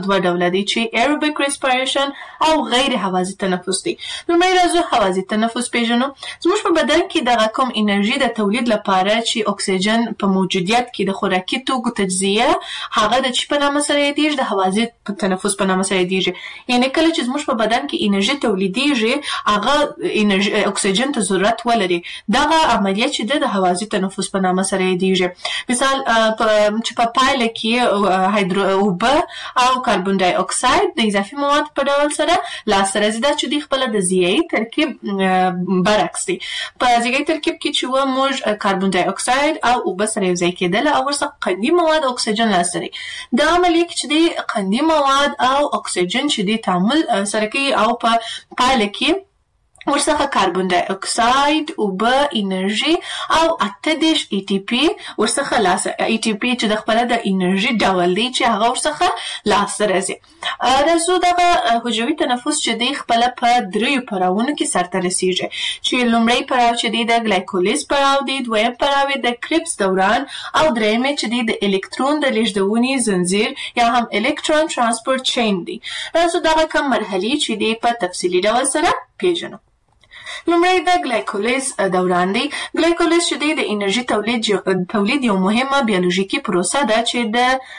دوه ډوله دي چې aerobic respiration او غیر هوازی تنفس دی. لومړی راځو هوازی تنفس پیژنو. زموږ په بدن کې دغه کوم انرژي د تولید لپاره چې اکسیجن په موجودیت کې د خوراکي توکو تجزیه هغه د چی په نامه سره یادیږي، د هوازی تنفس په نامه سره یادیږي. یعنی کله چې زموږ په بدن کې انرژي تولیدیږي هغه انرژي اکسیجن ته ضرورت ولري، دغه عملیه چې د هوازی تنفس په نامه سره یادیږي. مثال چې په پایله کې اوبه او کاربن ډای اکساید د اضافي مواد په ډول سره لاسته راځي، دا چې د خپل د ضیايي ترکیب برعکس دی. په ضیايي ترکیب کې چې موږ کاربن ډای اکساید او اوبه سره یو ځای کېدل او ورڅخه قندي مواد او اکسیجن لاسته راځي. دا عملیه کې چې د قندي مواد او اکسیجن چې د تعامل سره کوي او په پایله کې ورڅخه کاربن ډای اکساید، اوبه، انرژي او 28 ATP ورڅخه لاسه ATP چې د خپل د انرژي ډول دی چې هغه ورڅخه لاسته راځي. راځو دغه حجروي تنفس چې د خپل په دریو پړاوونو کې سرته رسیږي، چې لومړی پړاو چې د ګلایکولیز پړاو دی، دویم پړاو د کریبس دوران او دریم چې د الکترون د لیږدونې زنجیر یا هم الکترون ترانسپورت چین دی. راځو دغه کوم مرحلې چې د په تفصیلي ډول سره پیژنو. لومړی د ګلایکولیز دوران دی. ګلایکولیز چې د انرژي تولید یو مهمه بیولوژیکي پروسه ده چې د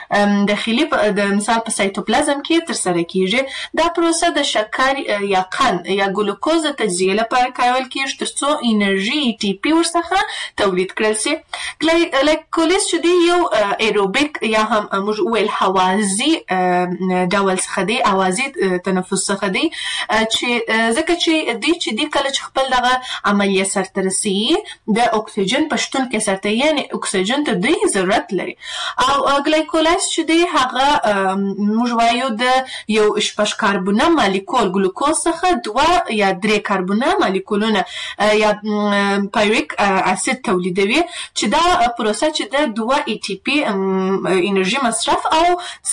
داخلي د مثال په سایتوپلازم کې ترسره کیږي. دا پروسه د شکر یا قند یا ګلوکوز د تجزیه لپاره کارول کیږي ترڅو انرژي ATP ورڅخه تولید کړل شي. ګلایکولیز چې یو ایروبیک یا هم موږ ویل هوازی ډول څخه دی، هوازی تنفس څخه دی، چې ځکه چې د کله چې خپل دغه عملیه سرته رسیږي د اکسیجن په شتون کې سرته، یعنی اکسیجن ته دوی ضرورت لري. او ګلایکولیز چې دی هغه موږ وایو د یو شپږ کاربونه مالیکول ګلوکوز څخه 2 یا 3 کاربونه مالیکولونه یا پایرویک اسید تولیدوي، چې دا پروسه چې د 2 ATP انرژي مصرف او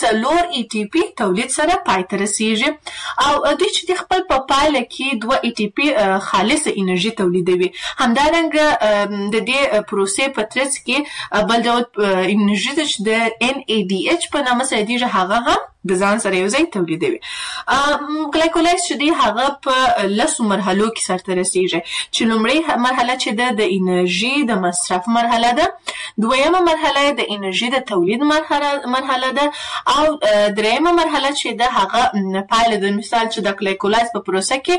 4 ATP تولید سره پای ته رسیږي. او دوی چې خپل په پایله کې 2 ATP خالص انرژي تولیدوي. همدارنګه د دې پروسې په ترڅ کې بل ډول انرژي چې د NADH په نامه سره دی هغه هم د ځان سره یو ځای تولیدوي. ګلایکولیز چې دی هغه په 10 مرحلو کې سرته رسیږي، چې لومړی مرحله چې د انرژي د مصرف مرحله ده، دویمه مرحله د انرژي د تولید مرحله ده، او دریمه مرحله چې د هغه پایله د مثال چې د ګلایکولیز په پروسه کې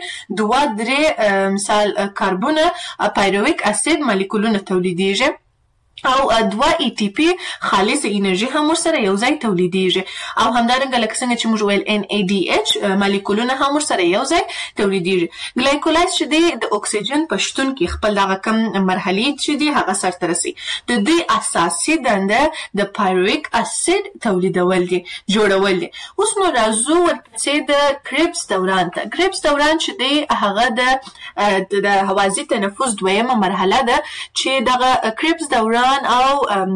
2-3 مثال کاربونه پایرویک اسید مالیکولونه تولیدیږي او 2 ATP خالص انرژي هم ورسره یو ځای تولیدیږي. او همدارنګه لکه څنګه چې موږ ویل NADH مالیکولونه هم ورسره یو ځای تولیدیږي. ګلایکولیز چې د اکسیجن په شتون کې خپل دغه کم مرحلې چې دی هغه سرته رسي. د دې اساسي دنده د پایرویک اسید تولیدول دي، جوړول دي. اوس نو راځو ورپسې د کریبس دوران ته. کریبس دوران چې دی هغه د هوازی تنفس دویمه مرحله ده، چې دغه کریبس دوران او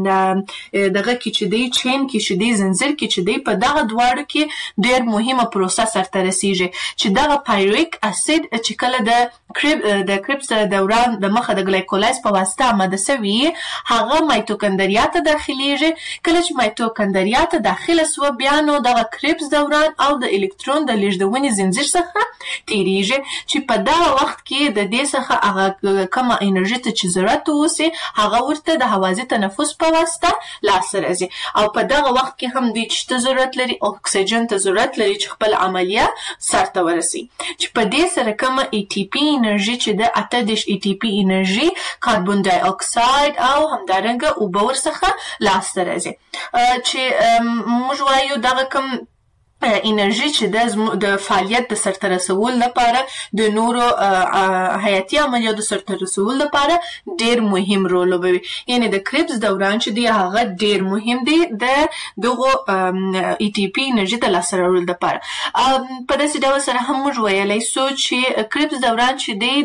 دغه کې چې دی چین کې چې دی زنجیر کې چې دی په دغه دواړو کې ډېر مهمه پروسه سرته رسیږي، چې دغه پایرویک اسید چې کله د کریبس دوران د مخه د ګلایکولیز په واسطه آماده شوی هغه مایتوکندریا ته داخليږي. کله چې مایتوکندریا ته داخله سو بیا نو دغه کریبس دوران او د الکترون د لیږدونې زنجیر څخه تیریږي، چې په دغه وخت کې د دې څخه هغه کومه انرژي ته چې ضرورت وسی هغه ورته د هوازی تنفس په واسطه لاسته راځي. او په دغه وخت کې هم دوی چې ضرورت لري اکسیجن ته ضرورت لري چې خپل عملیه سرته ورسي، چې په دې سره کومه ATP انرژي چې د 28 ATP انرژي کاربن ډای اکساید او همدارنګه اوبه ورڅخه لاسته راځي، چې موږ وایو دغه کوم انرژي چې د فعالیت د سرته رسولو لپاره د نورو حیاتي عملیاتو سرته رسولو لپاره ډیر مهم رول لوبوي. یعنی د کریبس دوران چې دی هغه ډیر مهم دی د دغه ATP انرژي د لاسته راوړلو لپاره. په داسې ډول سره هم موږ ویلای شو چې کریبس دوران چې دی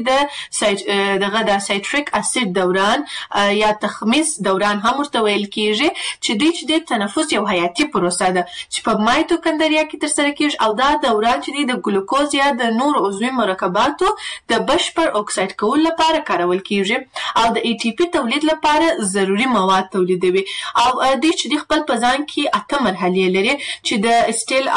د سایتریک اسید دوران یا تخمیس دوران هم ورته ویل کیږي، چې د تنفس یو حیاتي پروسه ده چې په مایتوکندریا کې ترسره کیږي او دا دوران چې دی د ګلوکوز یا د نور عضوي مرکباتو د بشپړ اکساید کولو لپاره کارول کیږي او د ای ټي پی تولید لپاره ضروری مواد تولیدوي او دوی چې دی خپل په ځان کې 8 مرحلې لري چې د اسټیل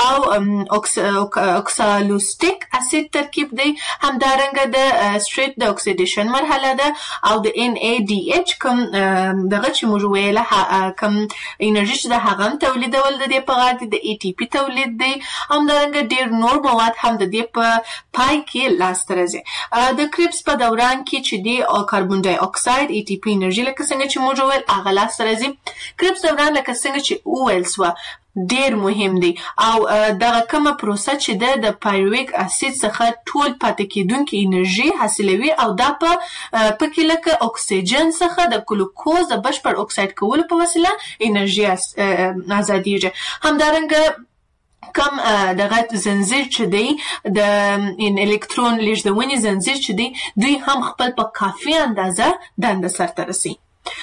او اوکسالوستیک اسید ترکیب دی، همدارنګه د سټریټ د اکسیډیشن مرحله ده او د NADH کوم دغه چې موږ ویله کوم انرژي چې د هغه تولیدول د دې په غاړه کې د ای ټي پی تولید دی، همدارنګه ډیر نور مواد هم د دې په پای کې لاسته راځي. د کریپس په دوران کې چې دی کاربن ډای اکساید ای ټي پی انرژي لکه څنګه چې موږ ویل هغه لاسته راځي. کریپس دوران لکه څنګه چې وویل سوه ډیر مهم دی او دغه کومه پروسه چې د پایرویک اسید څخه ټول پاتې کیدونکې انرژي حاصلوي او دا په پکې لکه اکسیجن څخه د ګلوکوز د بشپړ اکساید کولو په وسیله انرژي ازادیږي. همدارنګه کم دغه زنجیر چې دی د الکترون لیږدونې زنجیر چې دی دوی هم خپل په کافي اندازه دنده سرته رسي.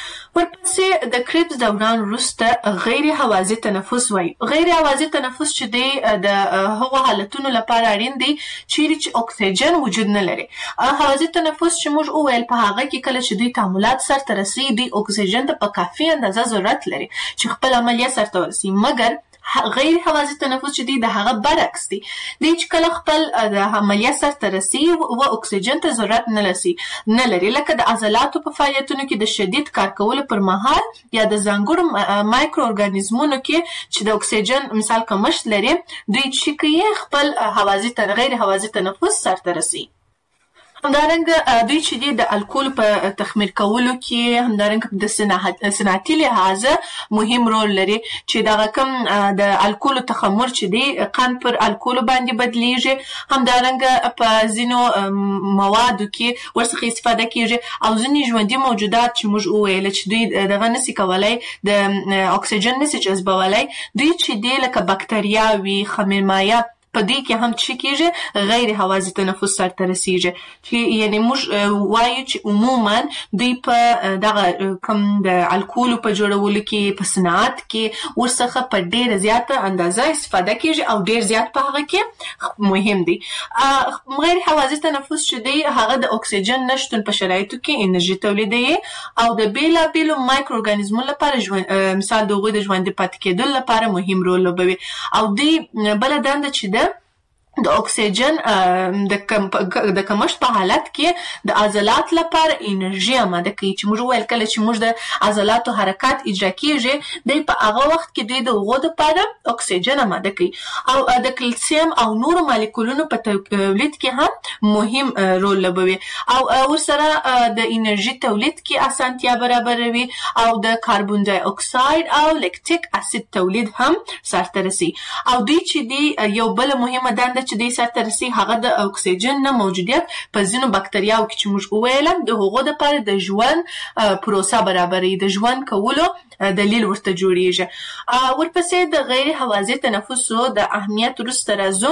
ورپسې د کریپس دوران وروسته غیر هوازی تنفس وایي. غیر هوازی تنفس چې دی د هغو حالتونو لپاره اړین دی چیرې چې اکسیجن وجود نه لري. هوازی تنفس چې موږ وویل په هغه کې کله چې دوی تعاملات سرته رسي دوی اکسیجن ته په کافي اندازه ضرورت لري چې خپل عملیه سرته ورسي، مګر غیر هوازی تنفس چې دی د هغه برعکس دی. دی چې کله خپل د عملیه سرته رسي و اکسیجن ته ضرورت نه لري، لکه د عضلاتو په فعالیتونو کې د شدید کار کولو پر مهال یا د ځانګړو مایکرو ارګانیزمونو کې چې د اکسیجن مثال کمښت لري دوی چې کوي خپل غیر هوازی تنفس سرته رسي. همدارنګه دوی چې دی د الکول په تخمیر کولو کې همدارنګه د صنعتي لحاظه مهم رول لري چې دغه کوم د الکول تخمر چې دی قند پر الکول باندې بدلیږي، همدارنګه په ځینو موادو کې ورڅخه استفاده کیږي او ځینې ژوندي موجودات چې موږ وویل چې دوی دغه نشي کولای د اکسیجن نشي جذبولای، دوی چې دی لکه بکتریاوي خمیرمایه په دې کې هم چې کېږي غیر هوازی تنفس سرته رسیږي چې یعنی موږ وایو چې عموما دوی په دغه کوم د الکولو په جوړولو کې په صنعت کې ورڅخه په ډېره زیاته اندازه استفاده کېږي او ډېر زیات په هغه کې مهم دی. غیر هوازی تنفس چې دی هغه د اکسیجن نشتون په شرایطو کې انرژي تولیدوي او د بیلابیلو مایکرو ارګانیزمونو لپاره مثال د هغوی د ژوندي پاتې کېدو لپاره مهم رول لوبوي او دوی بله دنده چې د اکسیجن د کمښت په حالت کې د عضلات لپاره انرژي آماده کوي چې موږ ویل کله چې موږ د عضلاتو حرکات اجرا کیږي دی په هغه وخت کې دوی د هغو دپاره اکسیجن آماده کوي او د کلسیم او نورو مالیکولونو په تولید کې هم مهم رول لوبوي او ورسره د انرژي تولید کې اسانتیا برابروي او د کاربن ډای اکساید او لیکتیک اسید تولید هم سرته رسي او دوی چې دی یو بل مهمه دنده چې دی سرته رسي هغه د اکسیجن نه موجودیت په ځینو بکتریاوو کې چې موږ وویل د هغو دپاره د ژوند پروسه برابروي، د ژوند کولو دلیل ورته جوړیږي. ورپسې د غیر هوازی تنفسو د اهمیت وروسته راځو.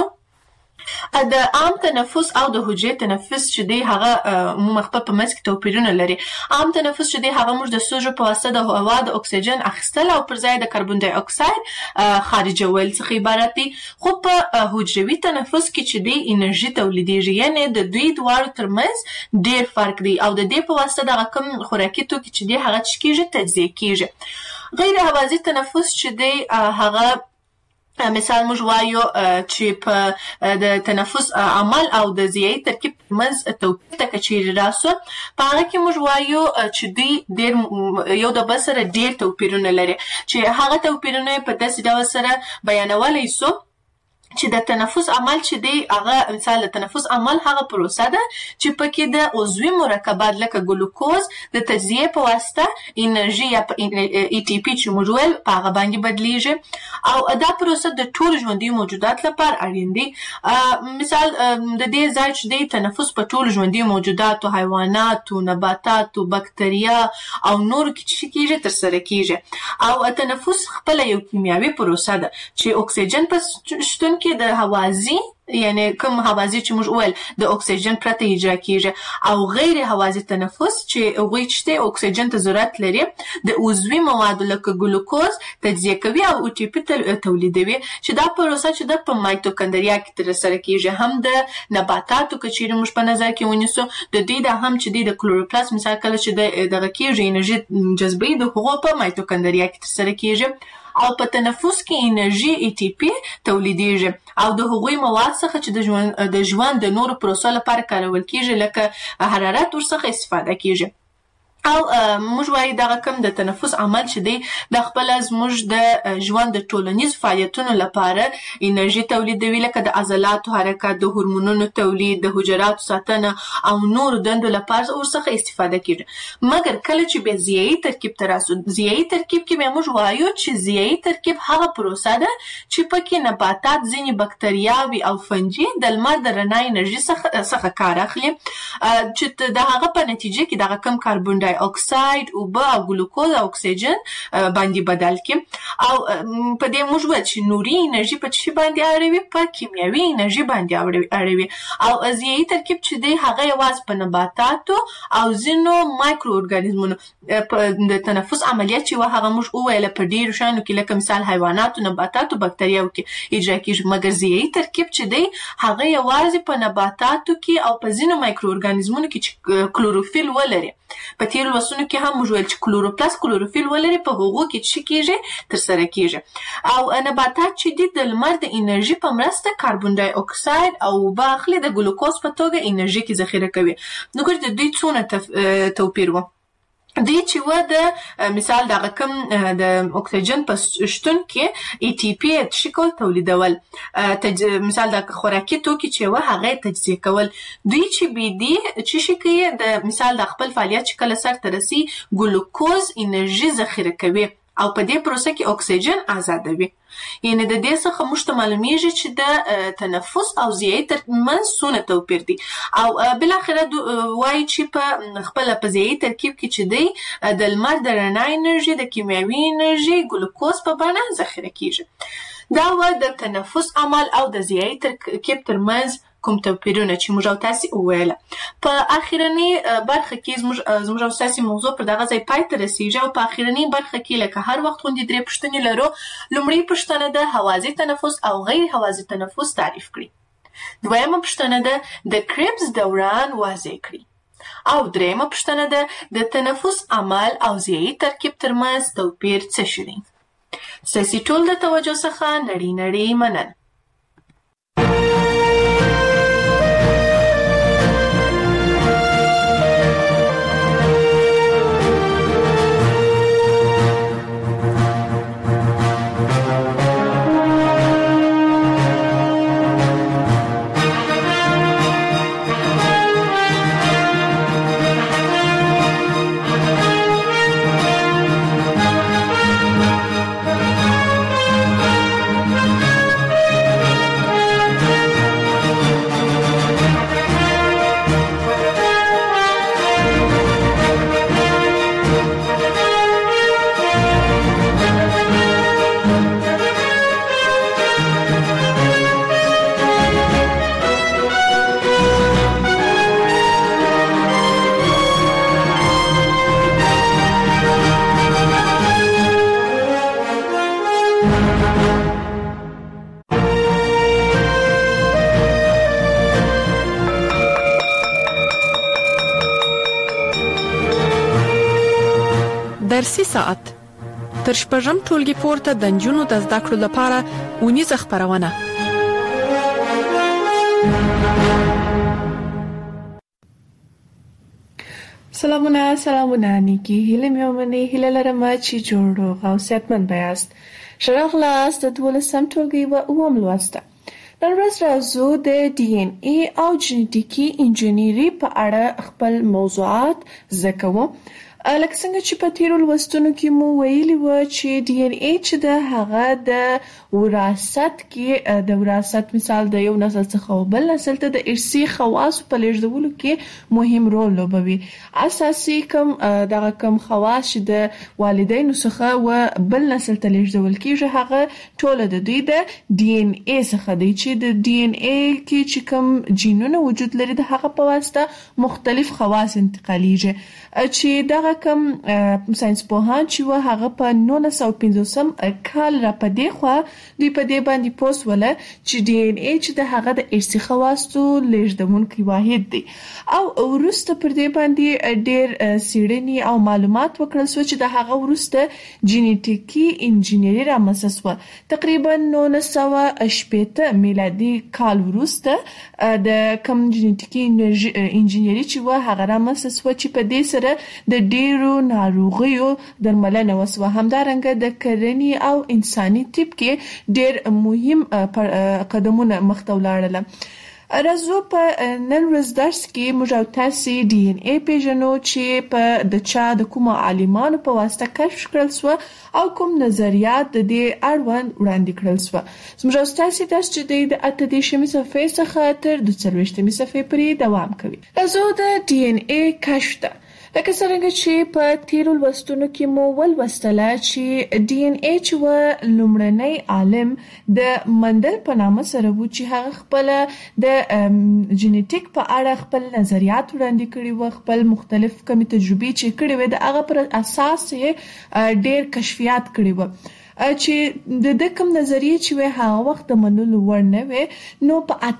د عام تنفس او د حجري تنفس چې دی هغه عموما خپل په منځ کې توپیرونه لري. عام تنفس چې دی هغه موږ د سوژو په واسطه د هوا د اکسیجن اخیستل او پر ځای د کاربن ډای اکساید خارجول څخه عبارت دی، خو په حجروي تنفس کې چې دی انرژي تولیدیږي، یعنی د دوی دواړو ترمنځ ډیر فرق دی او د دې په واسطه دغه کوم خوراکي توکي چې دی هغه څه کیږي تجزیه کیږي. غیر هوازی تنفس چې دی هغه مثال موږ وایو چې په د تنفس عمل او د ضیایي ترکیب ترمنځ توپیر ته که چیرې راسو په هغه کې موږ وایو چې دوی ډېر یو د بل سره ډېر توپیرونه لري چې هغه توپیرونه په داسې ډول سره بیانولی سو چې د تنفس عمل چې دی هغه مثال د تنفس عمل هغه پروسه ده چې پکې د عضوي مرکبات لکه ګلوکوز د تجزیه په واسطه انرژي یا ای ټي پی چې موږ ویل په هغه باندې بدلیږي او دا پروسه د ټولو ژوندیو موجودات لپاره اړین دی. مثال د دې ځای چې دی تنفس په ټولو ژوندیو موجوداتو، حیواناتو، نباتاتو، بکتریا او نورو کې چې کېږي ترسره کېږي او تنفس خپله یو کیمیاوي پروسه ده چې اکسیجن په شتون کې د هوازی یعنی کوم هوازی چې موږ ویل د اکسیجن پرته اجرا کیږي او غیر هوازی تنفس چې هغوی چې اکسیجن ته ضرورت لري د عضوي موادو لکه ګلوکوز تجزیه کوي او او ټي پي تولیدوي چې دا پروسه چې د په مایتوکندریا کې ترسره کیږي. هم د نباتاتو که چیرې موږ په نظر کې ونیسو د دې د هم چې د کلوروپلاست مثال کله چې دغه کیږي انرژي جذبوي د هغو په مایتوکندریا کې ترسره کیږي او په تنفس کې انرژي ای ټي پی تولیدېږي او د هغوی مواد څخه چې د ژوند د نورو پروسو لپاره کارول کیږي لکه حرارت ورڅخه استفاده کیږي. او موږ وایي دغه کوم د تنفس عمل چې دی د خپل زموږ د ژوند د ټولنیز فعالیتونو لپاره انرژي تولیدوي لکه د عضلاتو حرکت د هورمونونو تولید د حجراتو ساتنه او نور دندو لپاره ورڅخه استفاده کیږي. مګر کله چې به ضیايي ترکیب ته راسو ضیايي ترکیب کې به موږ وایو چې ضیايي ترکیب هغه پروسه ده چې پکې نباتات ځینې بکتریاوي او فنجي د لمر د رڼا انرژي څخه کار اخلي چې د هغه په نتیجه کې دغه کم کاربن ډای اکساید اوبه او ګلوکوز او اکسیجن باندې بدل کړي او په دې موږ وایو چې نوري انرژي په څه باندې اړوي په کیمیاوي انرژي باندې اړوي او ضیايي ترکیب چې دی هغه یوازې په نباتاتو او ځینو مایکرو ارګانیزمونو د تنفس عملیات چې هغه موږ وویل په ډیرو شانو کې لکه مثال حیواناتو نباتاتو بکتریاو کې اجرا کیږي. مګر ضیايي ترکیب چې دی هغه یوازې په نباتاتو کې او په ځینو مایکرو ارګانیزمونو کې چې کلوروفیل ولري په تیرو لوستونو کې هم موږ ویل چې کلوروفیل ولري په هغو کې څه کیږي ترسره کیږي او نباتات چې د لمر د انرژي په مرسته کاربن ډای اکساید او اوبه اخلي د ګلوکوز په توګه انرژي کې ذخیره کوي. نو ګورئ د دوی څونه توپیر و دی چې د مثال دغه کوم د اکسیجن په شتون کې ای ټي پی شکل تولیدول مثال د خوراکي توکي چې هغه تجزیه کول دوی چې بي دي چې شي کوي د مثال د خپل فعالیت چې کله سر ته رسي ګلوکوز انرژي ذخیره کوي او په دې پروسه کې اکسیجن آزادوي. یعنی د دې څخه موږ ته معلومیږي چې د تنفس او ضیايي ترمنځ څونه توپیر دی او بل اخره وایي چې په خپل په ضیايي ترکیب کې چې دی د لمر د رڼا انرژي د کیمیاوي انرژي ګلوکوز په بڼه ذخیره کیږي. دا و د تنفس عمل او د ضیايي ترکیب ترمنځ کوم توپیرونه چې موږ او تاسو وویل. په اخیرنی برخه کې زموږ او تاسو موضوع پر دغه ځای پای ته رسیږي او په اخیرنی برخه کې لکه هر وخت غوندې درې پوښتنې لرو. لومړی پوښتنه ده هوازی تنفس او غیر هوازی تنفس تعریف کړئ. دویمه پوښتنه ده د کریبس دوران واضح کړئ او دریمه پوښتنه ده د تنفس عمل او ضیايي ترکیب ترمنځ توپیر څه شی دی. ستاسو ټول د توجه څخه نړۍ مننه. درسي ساعت تر شپږم ټولګي پورته د نجونو د زده کړو لپاره ونیزه خبرونه. سلامونه نیکی هیله میومنی هیله لرم چې جوړ او صحتمند بیاست. شرغلاس د 12م ټولګي و اوم لوسته. نن ورځ راځو د ډي ان ای او جنټیکي انجینری په اړه خپل موضوعات زده کوو لکه څنګه چې په تیرو لوستونو کې مو ویلي و چې ډي ان اے چې د هغه د وراثت کې د وراثت مثال د یو نسل څخه بل نسل ته د ارثي خواص په لیږدولو کې مهم رول لوبوي. اساسي کم خواص چې د والدینو څخه و بل نسل ته لیږدول کېږي هغه ټول د دوی د ډي ان اے څخه دی چې د ډي ان اے کې چې کوم جینونه وجود لري د هغه په واسطه مختلف خواص انتقالیږي چې دغه کم ساينس پوهان چې و هغه په 1950 کال را پدې خو دوی په دې باندې پوس ولا چې ډي ان اے چې د هغه د ارثي خواصو لیږدونکي واحد دی او ورسته پر دې باندې ډېر سیړنی او معلومات وکړل شو چې د هغه ورسته جینیټیکي انجینری را مسس و تقریبا 1980 میلادي کال ورسته د کم جینیټیکي انجینری چې و هغه را مسس و چې په دې سره د ډیرو ناروغیو درملنه وسوه. همدارنګه د کرنې او انساني طب کې ډیر مهم قدمونه مخته ولاړل. راځو په نن ورځ درس کې موږ تاسو ډي ان اے پیژنو چې په د چا د کوم عالمانو په واسطه کشف کړل شو او کوم نظریات د دې اړوند وړاندې کړل شو. موږ تاسو درس چې د 18 صفحې څخه تر 22 صفحې پورې دوام کوي. راځو د ډي ان اے کشف ته لکه څنګه چې په تیرو لوستونو کې مو ولوستله چې ډي ان اے چې و لومړنی عالم د مندل په نامه سره و چې هغه خپل د جینیټیک په اړه خپل نظریات وړاندې کړي و خپل مختلف کمی تجربې چې کړي و د هغه پر اساس یې ډېر کشفیات کړي و چې د کوم نظریه چې هغه وخت منلو وړ نه و نو په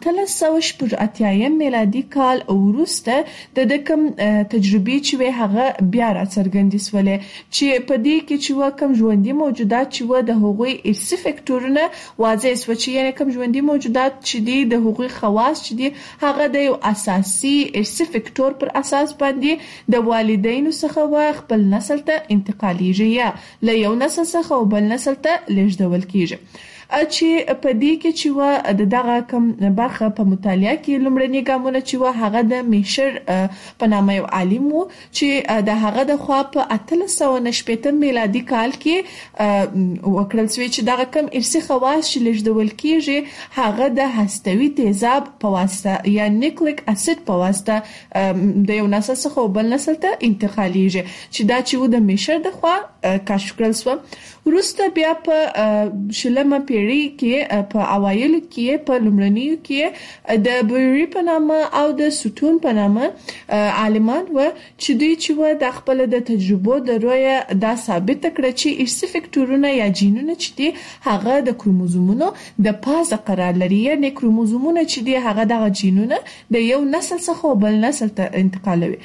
1880 میلادي کال وروسته د کوم تجربې چې هغه بیا را څرګندې سولې چې په دې کې چې کوم ژوندۍ موجودات چې د هغوی ارثي فکټورونه واضح سو چې یعنی کوم ژوندۍ موجودات چې د هغوی خواص چې هغه د یو اساسي ارثي فکټور پر اساس باندې د والدینو څخه خپل نسل ته انتقالیږي یا له یو نسل څخه بل نسل ته لیږدول کیږي. چې په دې کې چې دغه کوم برخه په مطالعه کې لومړني ګامونه چې هغه د میشر په نامه یو عالم وو چې د هغه د خوا په 1890 میلادي کال کې وکړل شوی چې دغه کوم ارثي خواص چې لیږدول کیږي هغه د هستوي تیزاب په واسطه یا نیوکلیک اسید په واسطه د یو نسل څخه بل نسل ته انتقالیږي چې دا چې د میشر د خوا کشف کړل شو. وروسته بیا په شلمه پیړۍ کې په اوایلو کې په لومړنیو کې د بوری په نامه او د سوتون په نامه عالمان و چې دوی چې د خپل د تجربو د رویه دا ثابت کړ چې ارثي فکټورونه یا جینونه چې دي هغه د کروموزومونو د پازه قرار لري یعنی کروموزومونه چې دي هغه د جینونه د یو نسل څخه بل نسل ته انتقالوي.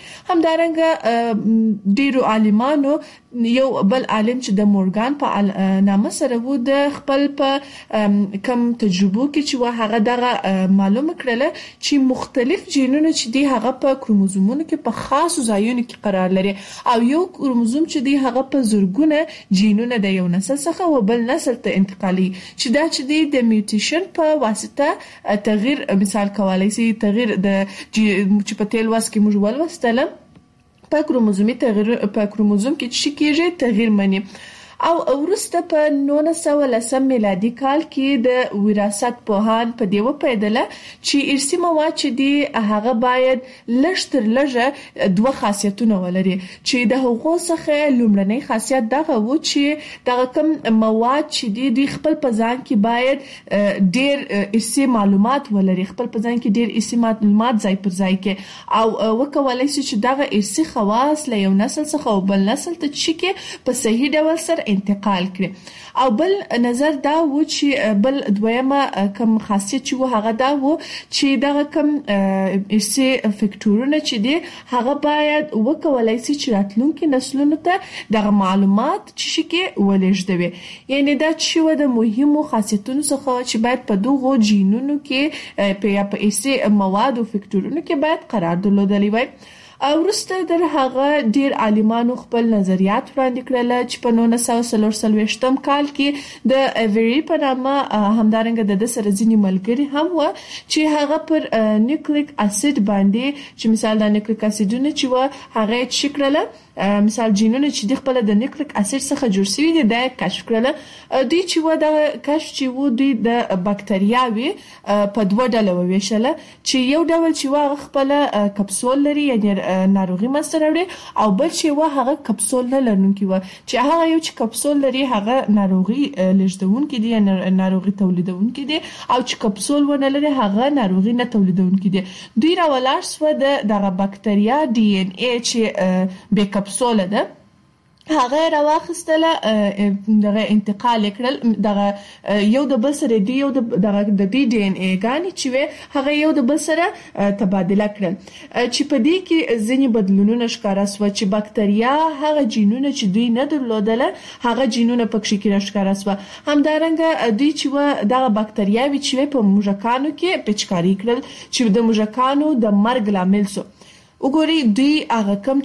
همدارنګه ډیرو عالمانو یو بل عالم چې د مورګان په نامه سره وو د خپل په کم تجربو کې چې هغه دغه معلومه کړله چې مختلف جینونه چې دی هغه په کروموزومونو کې په خاصو ځایونو کې قرار لري او یو کروموزوم چې دی هغه په زرګونه جینونه د یو نسل څخه و بل نسل ته انتقالي چې دا چې دی د میوټیشن په واسطه تغییر مثال کولای شي تغییر د چې په تیل واس کې موږ ولوستل په کروموزومي تغییر په کروموزوم کې چې کېږي تغییر مني. او ورسته په 1910 میلادي کال کې د وراثت پوهان په دیو پیدله چې ارثي مواد چې دی هغه باید لږ تر لږه دوه خاصیتونه ولري چې د هغو څخه لومړنی خاصیت دغه و چې دغه کوم مواد چې دی خپل په ځان کې باید ډیر ارثي معلومات ولري خپل په ځان کې ډیر ارثي معلومات ځای پر ځای کې او وکولای شي چې دغه ارثي خواص له یو نسل څخه بل نسل ته چې په صحیح ډول سره انتقال کړي. او بل نظر دا و چې بل دویمه کوم خاصیت چې هغه دا و چې دغه کوم ارثي فکټورونه چې دي هغه باید وکولای شي چې راتلونکي نسلونو ته دغه معلومات چې کې ولېږدوي یعنی دا چې د مهمو خاصیتونو څخه چې باید په دغه جینونو کې په ارثي مواد او فکټورونو کې باید قرار درلودلی وي. ورسته در هغه ډیر عالمانو خپل نظریات وړاندې کړل چې په 1943 کال کې د ایوری په نامه همدارنګه د سره ځینی ملګری هم و چې هغه پر نیوکلیک اسید باندې چې مثال د نیوکلیک اسیدونه چې و هغه شکرله مثال جینونه چې د خپل د نیوکلیک اسید څخه جوړ شوی دي د کشف کړل. دوی چې و د کشف چې و دوی د بکټریاوي په دوه ډله وویشل چې یو ډول چې و خپل کپسول لري یعنی ناروغي مسته راوړي او بل چې و هغه کپسول نه لرونکي و چې هغه یو چې کپسول لري هغه ناروغي لږدونکي دي ناروغي تولیدونکي دي او چې کپسول ونه لري هغه ناروغي نه تولیدونکي دي. دوی راولاړ سو دغه بکټریا ډي ان اي چې به کپسول ده هغه راوخستله دغه انتقال کړل دغه یو د بل سره دی یو د ډي ان اي غاني چې هغه یو د بل سره تبادله کړل چې په دې کې ځینې بدلونونه ښکارا سو چې بکټریا هغه جینونه چې دوی نه درلودله هغه جینونه پکې کې ښکارا سو. همدارنګه دوی چې دغه بکټریاوي چې په موږکانو کې پچکاری کړل چې د موږکانو د مرګ لامل سو. وګوري دوی هغه کم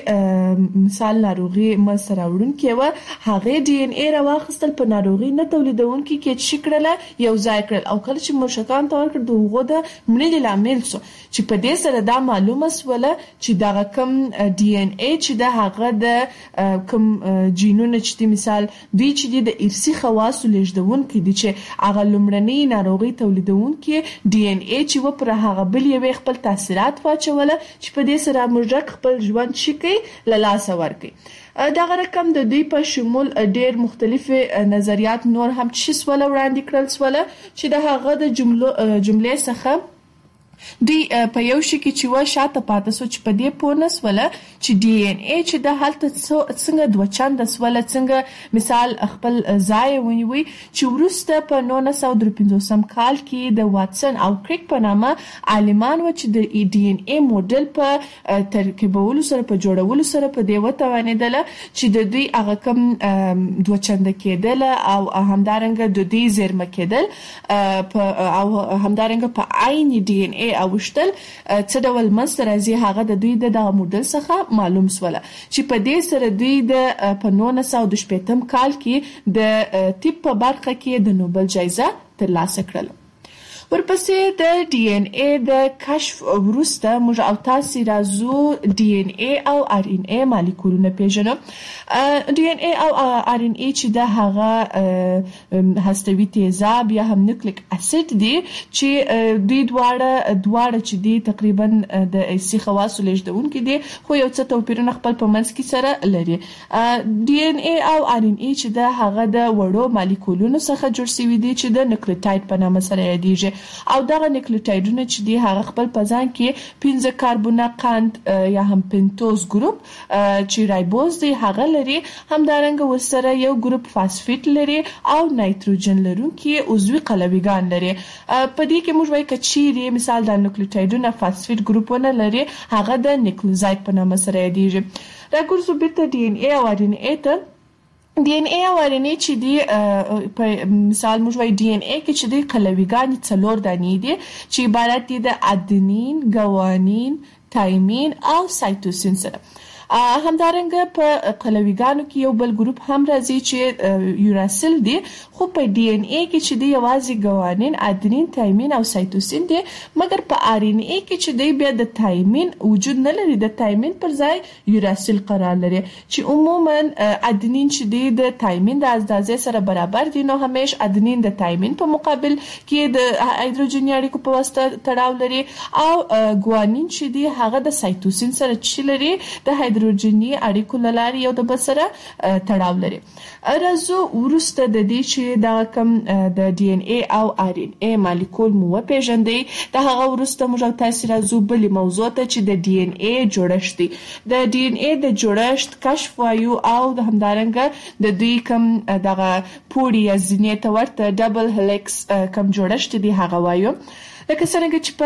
چې مثال ناروغي مسره وړونکي و هغه ډي ان اي راوخستل په ناروغي نه تولیدونکي کې شکرله یو ځای کړل او کله چې موشکان ته ورکړ دغه د مړینې لامل شو چې په دې سره دا معلومه سوله چې دغه کم ډي ان اي چې د هغه د کم جینونه چې مثال دوی چې د ارثي خواصو لږدونکي دي چې هغه لمړنۍ ناروغي تولیدونکي ډي ان اي چې و پر هغه بل یو خپل تاثیرات واچوله چې په سره موږک خپل ژوند شکی له لاسه ورکړي. دغه رقم د دوی په شمول ډېر مختلف نظریات نور هم چې سوله وړاندې کړل سوله چې د هغه د جملې څخه دوی په یو شي کې چې و شاته پاتې سو چې په دې پونس ولا چې ډي ان اي چې د حالت څنګه دوه چند سوله څنګه مثال خپل ځای ونیوي چې ورسته په 1953 کال کې د واتسن او کریک په نامه عالمان و چې د ډي ان اي موډل په ترکیبولو سره په جوړولو سره په دې وتوانیدل چې د دوی هغه کم دوه چند کېدل او همدارنګه د دوی زیرمه کېدل او همدارنګه په عین ډي ان اي اوشتل څه ډول مسته راځي هغه د دوی د موډل څخه معلوم سوله چې په دې سره دوی د په 1915 کال کې د طب په برخه کې د نوبل جایزه ترلاسه کړله. ورپسې د ډي ان اي د کشف وروسته موږ او تاسو راځو ډي ان اي او ار ان اي مالیکولونه پیژنو. ډي ان اي او ار ان اي چې د هغه هستوي تیزاب یا هم نیوکلیک اسید دي چې دوی دواړه چې دي تقریبا د ارثي خواصو لږدونکي دي خو یو څه توپیرونه خپل په منځ کې سره لري. ډي ان اي او ار ان اي چې د هغه د وړو مالیکولونو څخه جوړ شوي دي چې د نیوکلیوټاید په نامه سره یادېږي او دغه نیوکلیوټایډونه چې دي هغه خپل په ځان کې 15 کاربونه قند یا هم پنتوز ګروپ چې رایبوز دی هغه لري. همدارنګه ورسره یو ګروپ فاسفیټ لري او نایتروجن لرونکي عضوي قلویګان لري. په دې کې موږ وایو چې مثال د نیوکلیوټایډونه فاسفیټ ګروپونه لري هغه د نیوکلیوزاید په نامه سره یادېږي. راګرځو بیرته ډي ان اي او ار ان اي ته. ډي ان اي او ار ان اي چې دی په مثال موږ وایو ډي ان اي کې چې دی قلویګان 4 دانې دي چې عبارت دي د ادنین، ګوانین، تایمین او سایتوسین سره. همدارنګه په قلویګانو کې یو بل ګروپ هم راځي چې یوراسیل دي خو په ډي ان اي کې چې دی یوازې ګوانین، ادنین، تایمین او سایتوسین دي مګر په ار ان اي کې چې دی بیا د تایمین وجود نه لري. د تایمین پر ځای یوراسیل قرار لري چې عموما ادنین چې دی د تایمین د اندازې سره برابر دي نو همیش ادنین د تایمین په مقابل کې د هایدروجني اړیکو په واسطه تړاو لري او ګوانین چې دی هغه د سایتوسین سره چې لري د هایدروجني اړیکو لاري یو د بل سره تړاو لري. راځو ورسته د دې چې دا کم د ډي ان اي او ار ان اي مالیکول مو پیژندې د هغه ورسته موږ تاسو راځو بل موضوع ته چې د ډي ان اي جوړښت دی. د ډي ان اي د جوړښت کشف وایو او د همدارنګه د دوی کم دغه پوړی یا زینې ته ورته ډبل هلیکس کم جوړښت دی هغه وایو. لکه څنګه چې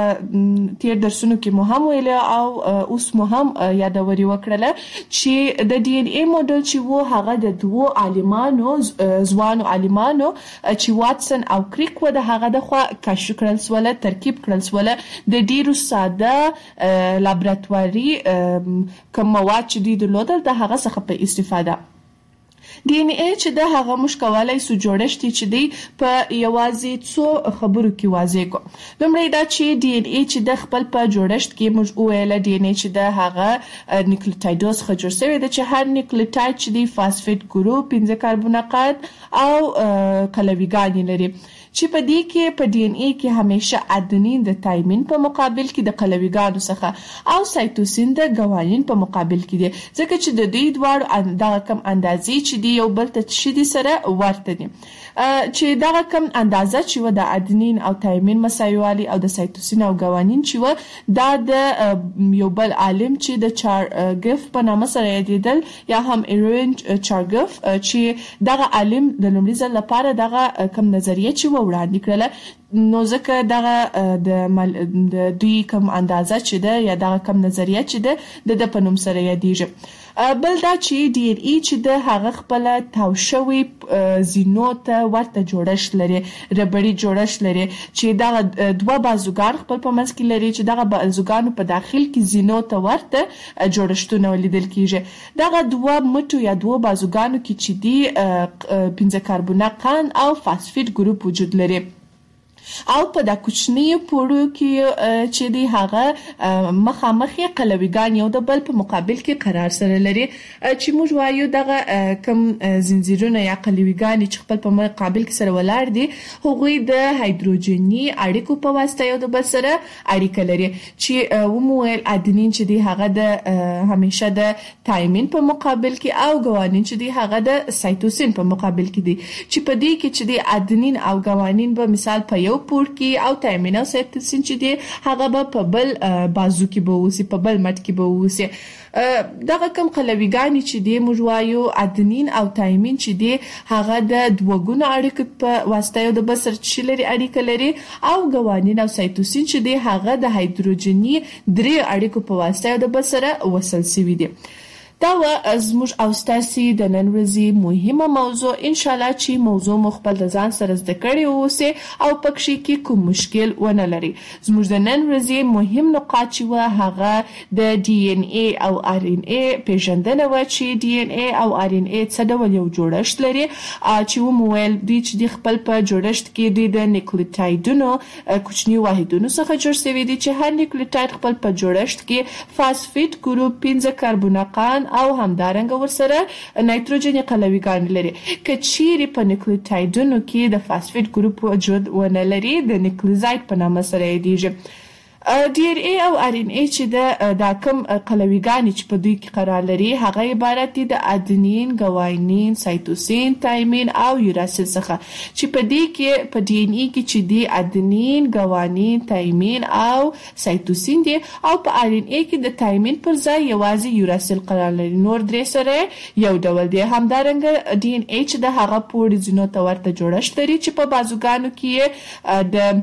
په تیر درسونو کې مو هم ویل او اوس مو هم یادوري وکړله چې د ډي ان اي موډل چې وو هغه د دوه عالمانو ځوانو عالمانو چې واتسن او کریک و د هغه د خوا کشف کړل سوله ترکیب کړل سوله د ډیرو ساده لابراتواري کوم مواد چې د لودل د هغه څخه په استفاده ډي ان اي چې د هغه موږ کولای سو جوړښت چې دی په یوازې څو خبرو کې واضح کو. لومړی دا چې ډي ان اي چې د خپل په جوړښت کې موږ وویل ډي ان اي چې د هغه نیوکلیوټایډز څخه جوړ شوی دی چې هر نیوکلیوټاید چې دی فاسفیټ ګروپ 15 کاربونات او قلویګان لري چې په دې کې په ډي ان اي کې همیشه ادنین د تایمین په مقابل کې د قلویګانو څخه او سایتوسین د ګوانین په مقابل کې دي ځکه چې د دوی دواړو دغه کم اندازې چې دی یو بل ته شدي سره ورته دي چې دغه کم اندازه چې و د ادنین او تایمین مساوي او د سایتوسین او ګوانین چې و دا د یو بل عالم چې د چارګف په نامه سره یادېدل یا هم ایرین چارګف چې دغه عالم د لومړي ځل لپاره دغه کم نظریه چې وړاندې کړله نو ځکه دغه د دوی کم اندازه چې ده یا دغه کم نظریه چې ده د په نوم سره یادېږي. بل دا چې ډي ان اي چې د هغه خپل تاو شوی زینو ته ورته جوړښت لري ربړی جوړښت لري چې دغه دوه بازوګان خپل په منځ کې لري چې دغه بازوګانو په داخل کې زینو ته ورته جوړښتونه ولیدل کیږي. دغه دوه مټو یا دوه بازوګانو کې چې دی 15 کاربونه قند او فاسفیټ ګروپ وجود لري او په د کوچنی پوړو کې چې دی هغه مخامخ قلویګان یو د بل په مقابل کې قرار سره لري چې موږ وایو دغه کم زنجیرونه یا قلویګان چې خپل په مقابل کې سره ولاړ دي هغوی د هایدروجني اړیکو په واسطه یو د بل سره اړیکه لري چې ومویل ادنین چې دی هغه د همیشه د تایمین په مقابل کې او ګوانین چې دی هغه د سایتوسین په مقابل کې دي چې په دې کې چې دی ادنین او ګوانین به مثال په یو پور کې او تایمین او سایتوسین چې دی هغه به په بل بازو کې به وسی په بل مټ کې به وسی. دغه کم قلویګان چې دی موږ وایو ادنین او تایمین چې دی هغه د دوګونو اړیکې په واسطه یو د بل سره چلري اړیکه لري او ګوانین او سایتوسین چې دی هغه د هایدروجني درې اړیکو په واسطه یو د بل سره وصل شوی دي. دا و زموږ او ستاسو د نن ورځې مهمه موضوع ان شاء الله چې موضوع مخبل د ځان سره زده کړی اوسه او پکې کې کوم مشکل ونه لري. زموږ د نن ورځې مهم نقاط چې و هغه د ډي ان اي او ار ان اي پیژندنه و چې ډي ان اي او ار ان اي څه ډول یو جوړښت لري چې ومویل دوی چې د خپل په جوړښت کې د نیوکلیوټایډونو کوچنی واحدونو څخه جوړ شوی دي چې هر نیوکلیوټاید خپل په جوړښت کې فاسفیټ ګروپ 15 کاربونات او همدارنګه ورسره نایتروجن قلویګان لري. کچيري په نیوکلیوټایډونو کې د فاسفیټ ګروپ وجود ونه لري د نیوکلیوزاید په نامه سره یادېږي. ډي ان اي او ار ان اي چې د کم قلویګان چې په دوی کې قرار لري هغه عبارت دي د ادنین، ګوانین، سایتوسین، تایمین او یوراسیل څخه چې په دې کې په ډي ان اي کې چې دی ادنین، ګوانین، تایمین او سایتوسین دي او په ار ان اي کې د تایمین پر ځای یوازې یوراسیل قرار لري. نور درې سره یو ډول دي. همدارنګه ډي ان اي چې د هغه پوړ زینو ته ورته جوړښت لري چې په بازوګانو کې د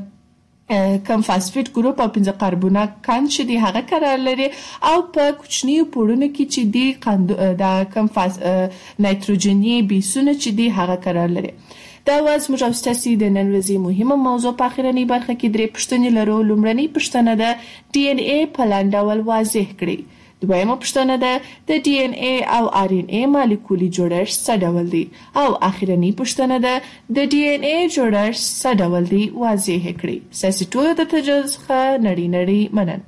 کم فاسفیټ ګروپ او 15 کاربونات قند چې دی هغه قرار لري او په کوچنی پوړونو کې چې دی د کم نایتروجني بیسونه چې دی هغه قرار لري. دا واز موږ او ستاسو د نن ورځې مهمه موضوع په اخرنی برخه کې درې پوښتنې لرو. لومړنۍ پوښتنه ده ډي ان اي په لاندې ډول واضح کړئ. دویمه پوښتنه ده د ډي ان اي او ار ان اي مالیکولي جوړښت څه ډول دی او اخرنی پوښتنه ده د ډي ان اي جوړښت څه ډول دی واضح کړئ. ساسي ټول د تجربه څخه نړۍ مننه.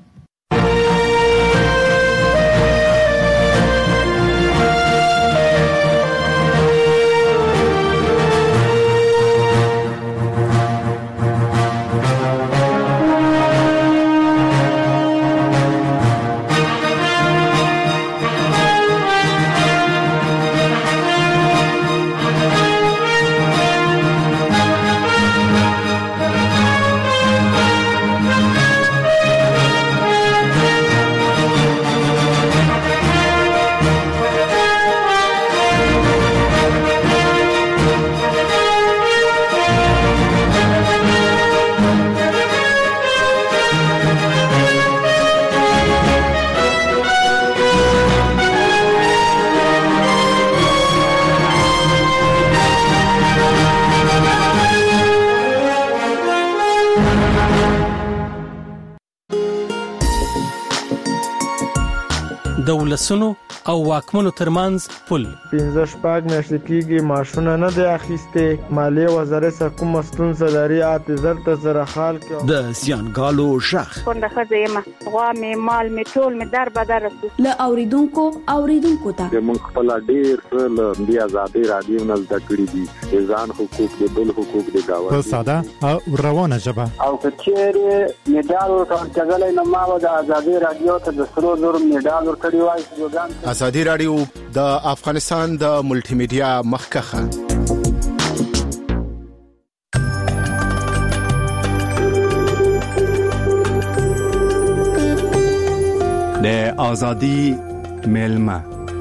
د ولسونو او واکمنو ترمنځ پل 15 میاشتې کېږي ماشونه نه دی اخیسته مالیه وزارت سره کوم ستونزه لري اعتذار ته سره حال کې د زیانګالو شخ کنده خزه ما غوا می مال می ټول می در بدر له اوریدونکو ته موږ خپل ډیر له بیا آزادي رادیو نه زده کړی دي ځان حقوق د بل حقوق د گاوه په ساده او روانه ژبه او کچېره میډال ورکړل کېږي نو ما د آزادي رادیو ته د سرو زر میډال ورکړی وای آزادي رادیو د افغانستان د ملټي میډیا مخکخه د آزادي ملما.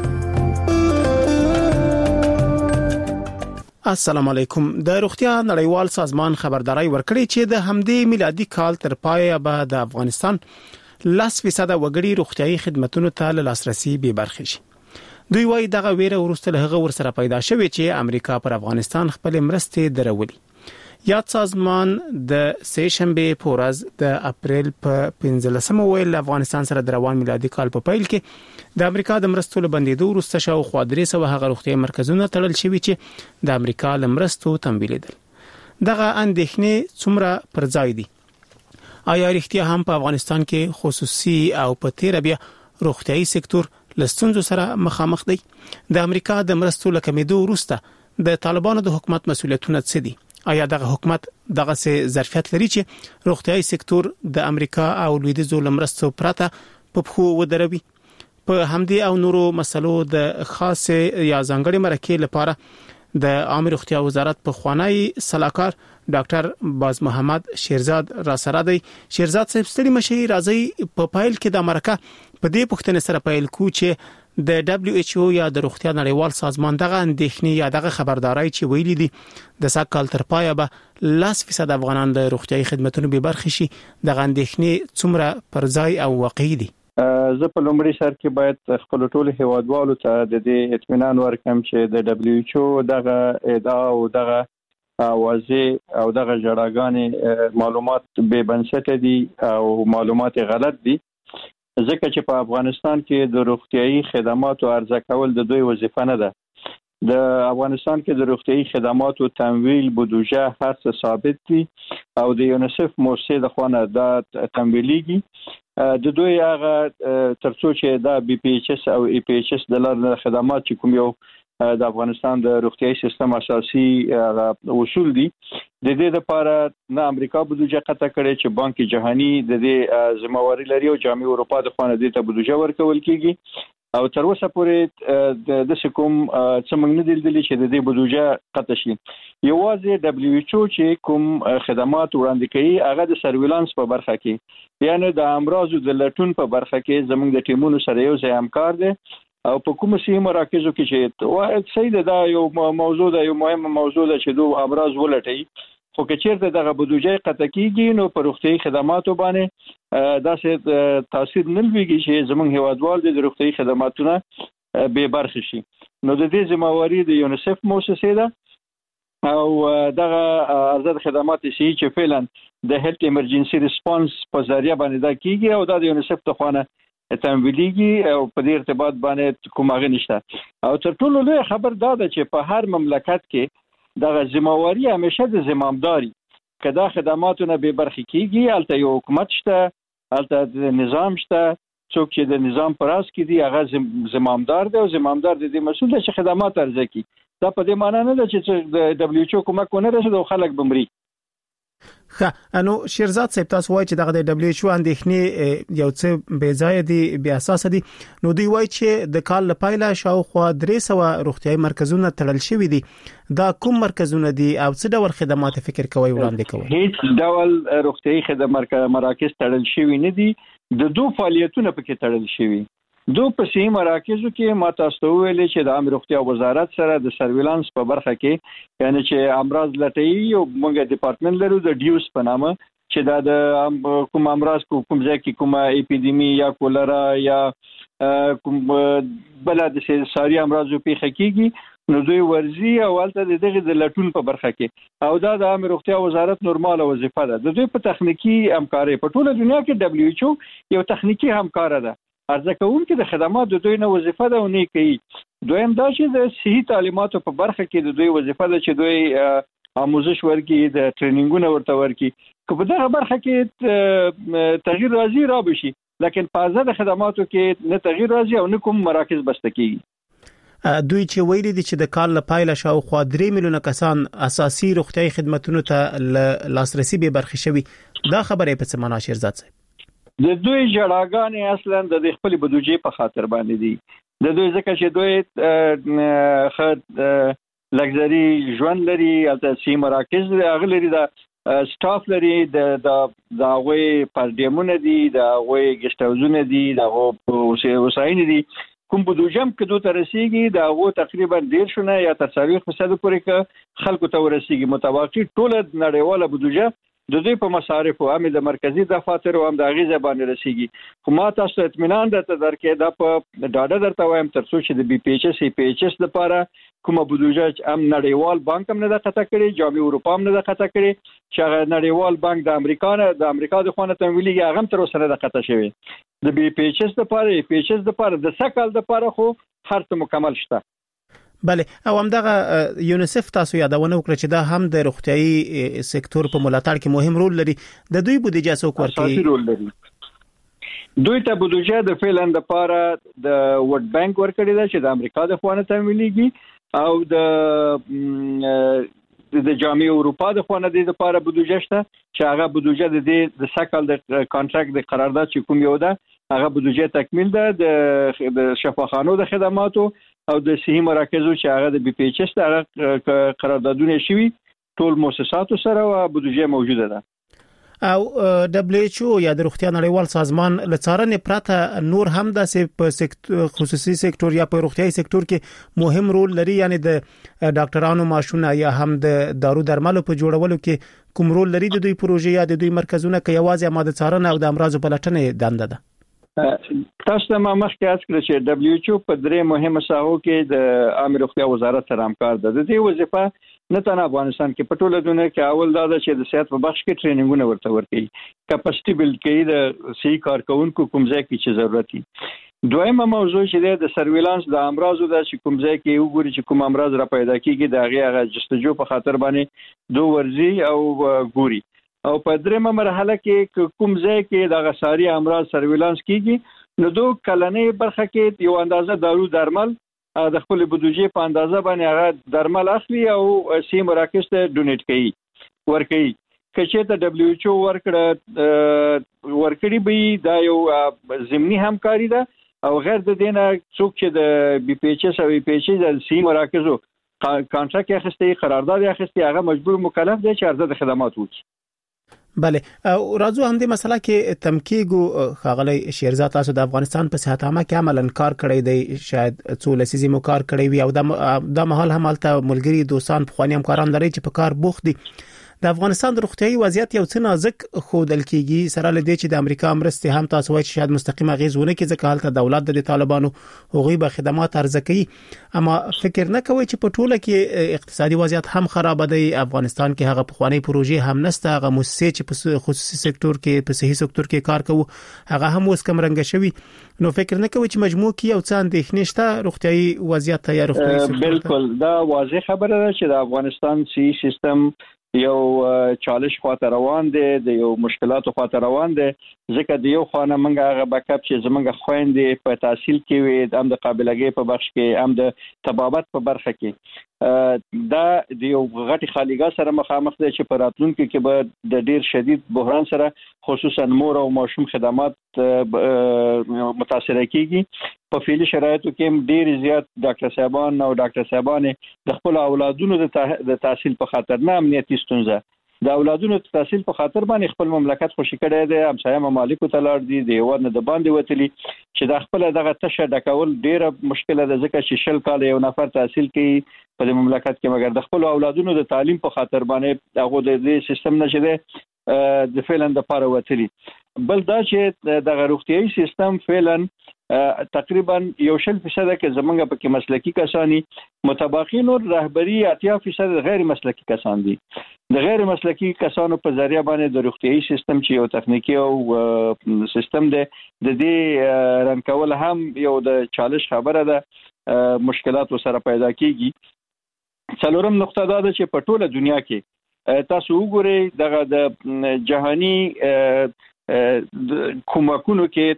السلام علیکم. د روغتیا نړیوال سازمان خبرداري ورکړي چې د همدې میلادي کال تر پایه به د افغانستان 10% وګړي روغتيایي خدماتو ته لاسرسي به برخه شي. دوی وايي دغه ویره ورسته له هغه ورسره پیدا شوې چې امریکا پر افغانستان خپل مرستې درولي. یاد سازمان د سهشنبه په ورځ د اپریل په 15 ویل افغانستان سره د روان میلادي کال په پیل کې د امریکا د مرستو لبندېدو وروسته شاوخوا 300 هغه روغتيایي مرکزونه تړل شوي چې د امریکا له مرستو تمویلېدل. دغه اندېښنې څومره پر ځای دي؟ آیا رښتیا هم په افغانستان کې خصوصي او په تیر بیا روغتيایي سکتور لستونزو سره مخامخ دی؟ د امریکا د مرستو لکمېدو وروسته د طالبانو د حکومت مسؤلیتونه څه دي؟ آیا دغه حکومت دغه سه ظرفیت لري چې روغتيایي سکتور د امریکا او لویدیځو لمرستو پرته په خو ودروي؟ په همدې او نورو مسلو د خاصه یا ځانګړي مرکې لپاره د عامه روغتیا وزارت په خوانی صلاحکار ډاکټر باز محمد شیرزاد را سره دی. شیرزاد صاحب ستړي مشي راځي په پایل کې د امریکا په دې پښتنه سره پایل کو چې د WHO یا د روغتیا نړیوال سازمان دغه اندېښنې یا دغه خبرداري چې ویلي دي د ساکال تر پایه به 10% افغانان د روغتيایي خدماتو به برخه شي. دغه اندېښنې څومره پر ځای او واقعي دي؟ زه په لومړي سر کې باید خپل ټول هیوادوالو ته د دې اطمینان ورکړم چې د WHO دغه ادعا او دغه واضح او دغه جړاګانې معلومات به بنسټ دي او معلومات غلط دي، ځکه چې په افغانستان کې د روغتيایي خدماتو عرضه کول د دوی وظیفه نه ده. د افغانستان کې د روغتيایي خدماتو تمویل بودجه هر څه ثابت دي او د یونیسف مؤسسه د خوانه د تمویليږي. د دوی هغه ترڅو چې دا BPHS او EPHS د لارې خدمات چې کوم یو د افغانستان د روغتيایي سیستم اساسي اصول دي، د دې لپاره نه امریکا بودجه قطع کړي چې بانک جهانی د دې ذمہواری لري او جامعه اروپا د خوانه دې ته بودجه ورکول کیږي او تر اوسه پورې د کوم څمنګ نه دي چې د دې بودجه قطع شي. یوازې WHO چې کوم خدمات وړاندې کوي هغه د سرویلانس په برخه کې، یعنی د امراضو د لټون په برخه کې زموږ د ټیمونو سره یو ځای همکار دي او په کوم سیمه مراکزو کې چې واحد سید دا یو موضوع ده، یو مهم موضوع ده چې دوه امراض ولټي، خو که چیرته دغه بودجه قطع کیږي نو پر روغتيایي خدماتو باندې داسې تاثیر نه لويږي چې زموږ هیوادوال د روغتيایي خدماتونه به برخه شي. نو د دې ذمہواری د یونیسف مؤسسه ده او دغه ارزښت خدمات چې فعلا د هیلث ایمرجنسي ریسپانس په ذریعہ باندې دا کیږي او د یونیسف ته خوانه تمویليږي او په دې ارتباط باندې کومه نشته. او تر ټولو لوی خبر دا ده چې په هر مملکت کې دغه ذمہواری همیشه د زمامداري کدا خدماتونه به برخه کیږي، البته یو حکومت شته، البته د نظام شته، څوک چې د نظام پراس کې دی هغه زمامدار دی او زمامدار د دې مسؤل دی چې خدمات ارزه کی. دا په دې معنی نه ده چې د WHO کومک ونه رسېږي او خلک بمري. انو شیرزاد صاحب تاسو وایي چې دغه د WHO اندېښنې یو څه بې ځای دي، بې اساس دي. نو دوی وایي چې د کال لپاره شاوخوا 300 روغتيایي مرکزونه تړل شوي دي. دا کوم مرکزونه دي او څه ډول خدمات فکر کوي وړاندې کوي؟ هیڅ ډول روغتيایي خدمات مراکز تړل شوي نه دي، د دوه فعالیتونه پکې تړل شوي. دوه په سیمه مراکزو کې ما تاسو ته ویلې چې د عامه روغتیا وزارت سره د سرویلانس په برخه کې، یعنی چې امراض لټي او موږ ډپارټمنټ لرو د ډیوس په نامه چې دا د کوم امراض کوم ځای کې کومه اپیډیمي یا کولرا یا کوم بل د ساري امراضو پیښه کیږي، نو دوی ورزي او البته دغه د لټون په برخه کې او دا د عامه روغتیا وزارت نورماله وظیفه ده. د دوی په تخنیکی همکاري په ټوله دنیا کې WHO یو تخنیکی همکار ده عرضه کوونکي د خدماتو دوی نه وظیفه ده او نه کوي. دویم دا چې د صحي تعلیماتو په برخه کې د دوی وظیفه ده چې دوی آموزش ورکړي، د ټریننګونه ورته ورکړي. که په دغه برخه کې تغییر راځي را بشي، لیکن په آزاد خدماتو کې نه تغییر راځي او نه کوم مراکز بسته کیږي. دوی چې ویلي دي چې د کال لپاره شاوخوا 3 میلیونه کسان اساسي روغتيایي خدماتو ته لاسرسي به برخه شوي. دا خبره په څه معنا شیرزاد صاحب؟ د دوی جړاګانې اصلا د خپل بودیجې په خاطر باندې دي. د دوی ځکه چې دوی خد لګزري ژوند لري او د سي مراکز اغلري د سټاف لري، د غوي پردیمونه دي، د غوي گشتاوزونه دي، د غو وسایل دي. کوم بودیجم کې دوی ترسيږي د غو تقریبا 1.5 یا 30% پورې ک خلکو ته ورسيږي. متوقع ټول نړیواله بودیجه د دوی په مصارف او هم د مرکزی دفاتر او هم د غیزه باندې رسیږي. خو ما تاسو اطمینان درته درکې دا په ډاډه درته وایم ترڅو چې د بي پی ایچ اس لپاره کومه بودیجه هم نړیوال بانک هم نه د خطا کړي، جامع اروپا هم نه د خطا کړي، چې نړیوال بانک د امریکا د خونه تمویلي هغه تر اوسه نه د خطا شوی. د بي پی ایچ اس لپاره د سکل لپاره خو هر څه مکمل شته. بله، او همدغه یونیسف تاسو یادونه وکړه چې دا هم د روغتيایي سکتور په ملاتړ کې مهم رول لري. د دوی بودیجه څوک ورکوي؟ اساسي رول لري. دوی ته بودیجه د فعلا لپاره د ورلد بانک ورکړي ده چې د امریکا د خوانه تمویليږي او د جامع اروپا د خوانه د لپاره بودیجه شته چې هغه بودیجه د سکل د کانټراکټ د قرارداد چې کوم یو ده هغه بودیجه تکمیل ده د شفاخانو د خدماتو او د صحي مراکزو چې هغه د بي پی ایچ اس د قراردادونه شوي ټول مؤسساتو سره او بودیجه موجوده ده. او دبليو ایچ او یا د روغتیا نړیوال سازمان لڅارنې پراته نور هم د خصوصي سکتور یا په روغتيایي سکتور کې مهم رول لري، یعنی د ډاکټرانو معاشونه یا هم د دارو درملو په جوړولو کې کوم رول لري د دوی پروژې یا د دوی مرکزونه کې یوازې ماده څارنه او د امراض په لټنې دنده ده؟ تاسو ته ما مخکې اس کړ چې دبليو ایچ او په درې مهمه ساحو کې د عامه روغتیا وزارت سره همکار ده. د دې وظیفه نه تنه افغانستان کې په ټوله دنیا کې اول دا ده چې د صحت په بخش کې ټریننګونه ورته ورکړي، کیپاسټي بلډ کوي د صحي کارکونکو کوم ځای کې چې ضرورت وي. دویمه موضوع چې د سرویلانس د امراضو د کوم ځای کې وګوري چې کوم امراض را پیدا کیږي د هغه جستجو په خاطر باندې دوه ورزي او ګوري. او په درېمه مرحله کې کوم ځای کې د غساري امراض سرویلانس کیږي نو دوه کلنې برخه کې یو اندازه دارو درمل د خپل بودیجې په اندازه باندې هغه درمل اخلي او سی مراکز ته ډونیټ کوي ورکوي. کچې ته دبليو ایچ او ورکړي به دا یو ضمني همکاري ده او غیر د دینه څوک چې د بي پی ایچ اس او بي پی ایچ د سی مراکزو کانټراکټ اخیستي قرارداد اخیستي هغه مجبور مکلف دی چې عرضه خدمات وکړي. بله، او راځو هم د مسله کې تمکیګو خاغلی شیرزاد تاسو د افغانستان په صحت عامه کې عملاً کار کړی دی، شاید څو لسیزې مو کار کړی وي او د مهال هم حالت ملګری دوستان پخوانی همکاران لري چې په کار بوخت دي. د افغانستان د روغتيایي وضعیت یو څه نازک خودل کیږي سره لدې چې د امریکا مرستې هم تاسو وایي چې شاید مستقیمه غیزونه کې ځکه حالت دولت د طالبانو هغوی به خدمات ارزه کوي، اما فکر نه کوي چې په ټوله کې اقتصادي وضعیت هم خراب دی. افغانستان کې هغه پخوانی پروژې هم نشته، هغه مؤسسې چې په خصوصي سکتور کې په صحي سکتور کې کار کوي هغه هم اوس کم رنګ شوی. نو فکر نه کوي چې مجموع کې یو څه اندېښنې شته روغتيایي وضعیت ته یا روغتيایي سکتور؟ بالکل دا واضح خبره ده چې د افغانستان صحي سیستم یو چالش خاطر روان دي، د یو مشکلاتو خاطر روان دي، ځکه د یو خانه منګه هغه بیکاپ چې زمونږ خويندې په تحصیل کې وي هم د قابلیتګۍ په بخش کې هم د طبابت په برخه کې دا د یو غټي خالیګا سره مخامخ دي چې په راتلونکو کې به د ډیر شدید بحران سره خصوصا مور او ماشوم خدمات متاثر کیږي. په فعلي شرایطو کې ډیر زیات ډاکټر صاحبان او ډاکټر صاحبانه د خپل اولادونو د تحصیل په خاطر نه امنیتي ستونزه د اولادونو تحصیل په خاطر باندې خپل مملکت خوشی کړی دی، همسایه ممالکو ته لاړ دي، د یو نه د باندې وتلی چې د خپل دغه تشه ډکول ډیره مشکله ده ځکه چې شل کال یو نفر تحصیل کوي په مملکت کې، مګر د خپل اولادونو د تعلیم په خاطر باندې هغه د دې سیستم نشي د فعلا د پاره وتلی. بل دا چې د روغتيایي سیستم فعلا تقریبا 1% کې زمونږ په کې مسلکی کسانی متباقین او رهبری 80% غیر مسلکی کسان دي. د غیر مسلکی کسانو په ذریعہ باندې د روغتيایي سیستم چې یو تخنیکی او سیستم دی د دې رن کول هم یو د چالش خبره ده، مشکلات سره پیدا کیږي. څلورم نقطه دا ده چې په ټوله دنیا کې تاسو وګورئ دغه د جهانی کومکونو کې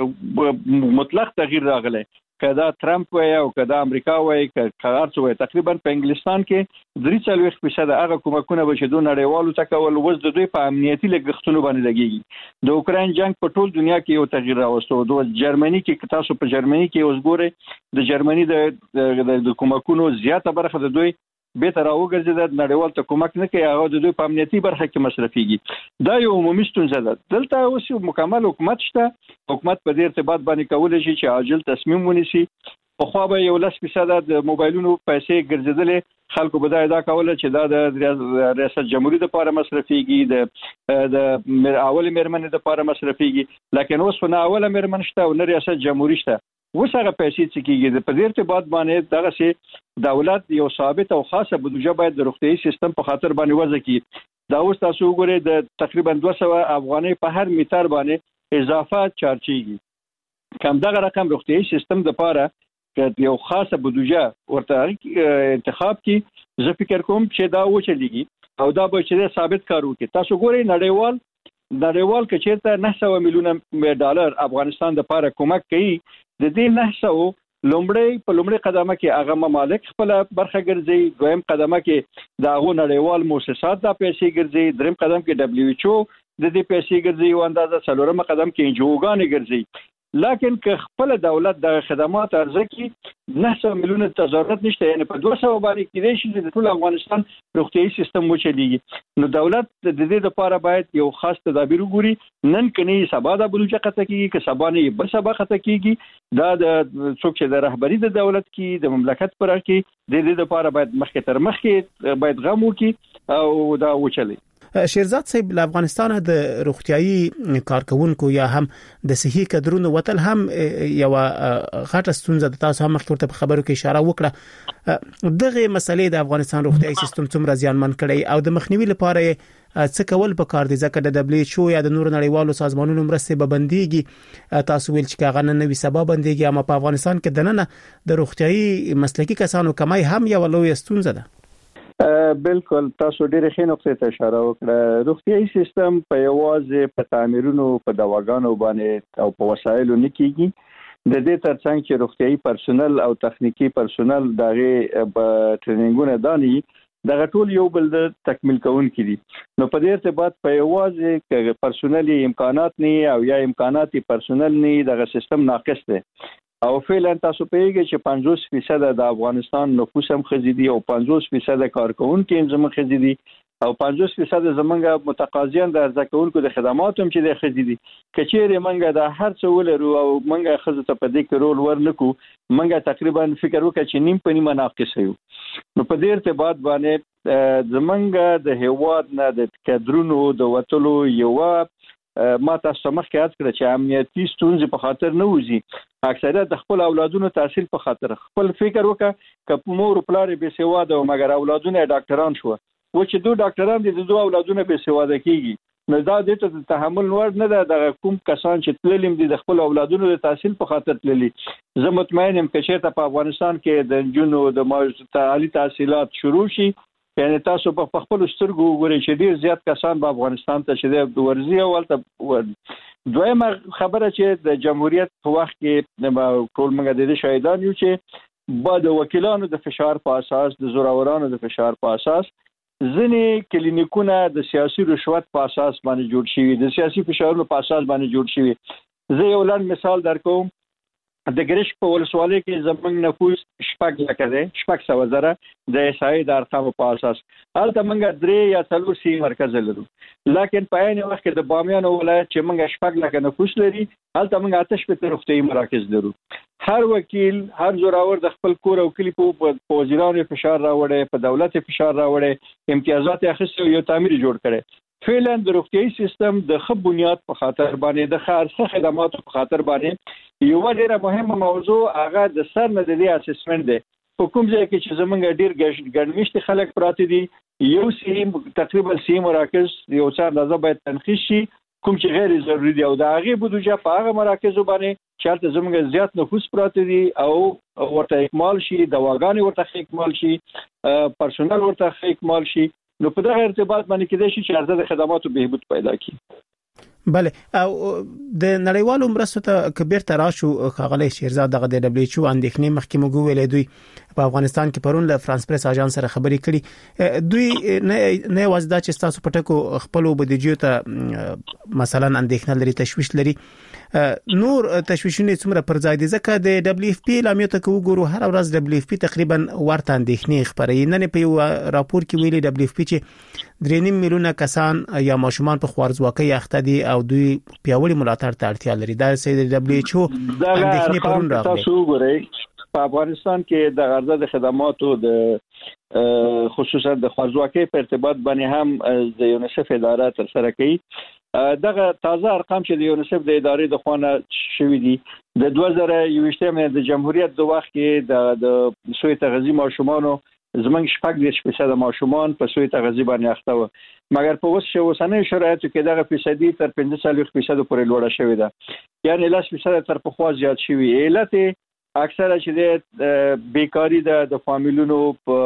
مطلق تغییر راغلی، کدا ترامپ وای او کدا امریکا وای کار څه وای. تقریبا په انګلستان کې 43% هغه کومکونه به چې دوه نړیوالو ته کول وز د دوی په امنیتي لګښتونو باندې لګیږي. د اوکراین جنگ په ټول دنیا کې یو تغییر راوستو. د جرمني کې تاسو په جرمني کې اوس ګورئ د جرمني د کومکونو زیاته برخه د دوی به تر اوګرځي د نړیوال ته کومک نه کوي، هغه د دوی په امنیتي برخه کې مصرفيږي. دا یو عمومي ستونزه ده. دلته اوس مکمل حکومت شته، حکومت په دې ارتباط باندې کولای شي چې عاجل تصمیم ونیسي. په خو به یو 10% د موبایلونو پیسې ګرځیدلې، خلکو به دا ادا کوله چې دا د ریاست جمهوریت لپاره مصرفيږي، د اول میرمنې لپاره مصرفيږي، لکه اوس نه اول میرمن شته او نه ریاست جمهوریت شته. اوس هغه پیسې چې کیږي په دې ارتباط باندې دغه سي دولت یو ثابت او خاصه بودجه باید د روغتيایي سیستم په خاطر باندې وضع کړي. دا اوس تاسو وګورئ د تقریبا 200 افغانۍ په هر میټر باندې اضافه چارجيږي. کم دغه رقم روغتيایي سیستم د لپاره چې یو خاصه بودجه ورته انتخاب کړي، زه فکر کوم چې دا وچلیږي او دا به چې ثابت کار وکړي. تاسو ګورئ نړیوال کې چیرته 900 میلیونه ډالر افغانستان د لپاره کومک کوي. د دې 900 لومړی قدمه کې هغه ممالک خپل برخه ګرځي، دویم قدمه کې د هغو نړیوال مؤسسات د پیسې ګرځي، دریم قدم کې WHO د دې پیسې ګرځي او اندازه څلورم قدم کې NGO-ګانې ګرځي. لیکن که خپل دولت د خدمات ارزکي 900 میلیونه ضرورت نشته، یعنی په 200 باندې کېدای شي د ټول افغانستان روغتيایي سیستم وچلیږي. نو دولت د دې لپاره باید یو خاص تدابیر وګوري. نن کني سبا د بلوچ قطه کېږي که سبا نه بل سبا قطه کېږي، دا د څوک چې د رهبری د دولت کې د مملکت پر کې د دې لپاره باید مخکې تر مخکې باید غم وکړي او دا وچلي. شیرزاد صاحب له افغانستان د روغتيایي کارکونکو یا هم د صحي کډرونو وتل هم یو غټه ستونزه د تاسو هم مخکې په خبرو کې اشاره وکړه. دغه مسلې د افغانستان روغتيایي سیستم څومره زیانمن کړي او د مخنیوي لپاره څه کول پکار دي؟ ځکه د WHO یا د نور نړیوالو سازمانونو مرستې به بنديږي. تاسو ویل چې کاغه نن نوي سبا بنديږي، اما په افغانستان کې دننه د روغتيایي مسلکي کسانو کمای هم یو لوی ستونزه ده. بالکل تاسو ډېر ښه نقطې ته اشاره وکړه. روغتيایي سیستم په یوازې په تعمیرونو په دواګانو باندې او په وسایلو نه کیږي. د دې ترڅنګ چې روغتيایي پرسونل او تخنیکی پرسونل دغه په ټریننګونه داني دغه ټول یو بل د تکمیل کوونکي دي. نو په دې ارتباط په یوازې کې پرسونلي امکانات نه او یا امکانات پرسونل نه دغه سیستم ناقص دی. او فعلا تاسو پیږئ چې 50% د افغانستان نفوس هم خزيدي او 50% کارکونکو هم زموږ خزيدي او 50% زمونږ متقاضیان د ارزکونکو د خدماتو هم چې د خزيدي. کچېره منګه د هر څه ولرو او منګه خزه ته په دې کې رول ورنکو، منګه تقریبا فکر وکړه چې نیم په نیمه ناقص یو. نو په دې ارتباط باندې زمونږ د هیواد نه د کډرونو د وټلو یو ما تاسو مخکې یاد کړ چې امنیتي ستونزې په خاطر نه وځي، اکثریت د خپل اولادونو تحصیل په خاطر. خپل فکر وکړه که مور پلار به سواده او مګر اولادونه ډاکټران شو، و چې دوه ډاکټران دي د دوه اولادونه به سواده کیږي. نو دا د ته تحمل ور نه ده. د کوم کسان چې تللیم دي د خپل اولادونو د تحصیل په خاطر تللي. زه مطمئن یم چې چېرته په افغانستان کې د جنونو د عالی تحصیلات شروع شي، یعنی تاسو په خپل سترګو وګورئ چې ډیر زیات کسان په افغانستان ته چې د ورزي او ولته. دویمه خبره چې د جمهوریت په وخت کې ټول موږ د دې شاهدان یو چې بعد وکیلانو د فشار په اساس، د زورورانو د فشار په اساس ځینې کلینیکونه د سیاسي رشوت په اساس باندې جوړ شوي، د سیاسي فشارونو په اساس باندې جوړ شوي. زه یو لاند مثال درکوم. د ګرشک په ولسوالۍ کې زمونږ نفوس 6 لکه دی، 600,000 د احصایې د ارقامو په اساس. هلته موږ 3 یا 4 سي مرکز لرو، لیکن په عین وخت کې د بامیان ولایت چې موږ 6 لکه نفوس لري، هلته موږ 8 روغتیایي مراکز لرو. هر وکیل، هر زوراور د خپل کور او کلی په وزیرانو فشار راوړي، په دولت فشار راوړي، امتیازات اخیستي او یو تعمیر جوړ کړي. فعلا د روغتيایي سیستم د ښه بنیاد په خاطر باندې د ښه خدماتو په خاطر باندې یو ډیره مهمه موضوع هغه د سر نه د اسسمنت دی. په کوم ځای کې چې زمونږ ډیر ګڼمشت خلک پراته دي یو تقریبا 30 مراکز یو څه اندازه باید تنخیص شي کوم چې غیر ضروري دي او د هغه بودجه په هغه مراکزو باندې چې زمونږ زیات نفوس پراته دي او ورته اکمال شي دواګانې ورته اکمال شي پرسونل ورته اکمال شي نو په دغه ارتباط باندې کېدای شي چې عرضه د خدماتو بهبود پیدا کړي. بله او د نړیوالو مرستو ته کبیر تراشو خغلی شیرزاد دغه د دبليو ایچ او اندېښنې مخکې موږ ویلې دوی په افغانستان کې پرون له فرانس پریس اژانس سره خبرې کړي دوی نه وځدا چې تاسو پټکو خپل بودیجې ته مثلا اندېښنه لري تشویش لري نور تشویشونه څومره پر ځای دي ځکه د دبليو اف پی لامیو ته وګورو هر ورځ دبليو اف پی تقریبا ورته اندېښنې خبري نن په یو راپور کې ویلي دبليو اف پی چې 3.5 میلیونه کسان یا ماشومان په خوارځواکۍ اخته دي او دوی پیاوړي ملاتړ ته اړتیا لري دا سید دبليو ایچ او اندېښنې پرون راغلي. تاسو وګورئ په افغانستان کې د عرضه د خدماتو د خصوصا د خوارځواکۍ په ارتباط باندې هم د یونیسف اداره تر سره کوي. دغه تازه ارقام چې د یونیسف د ادارې د خوانه شوې دي د 2021 د جمهوریت د وخت کې د سوی تغذیه ماشومانو زمنګ 4% ماشومان په سوی تغذیه باندې اخته و مګر په اوسنۍ شرایطو کې دغه فیصدي تر 45% پورې لوړه شوې ده یعنی 10% تر پخوا زیات شوی. علت اکثره چې د بیکاری د فامیلونو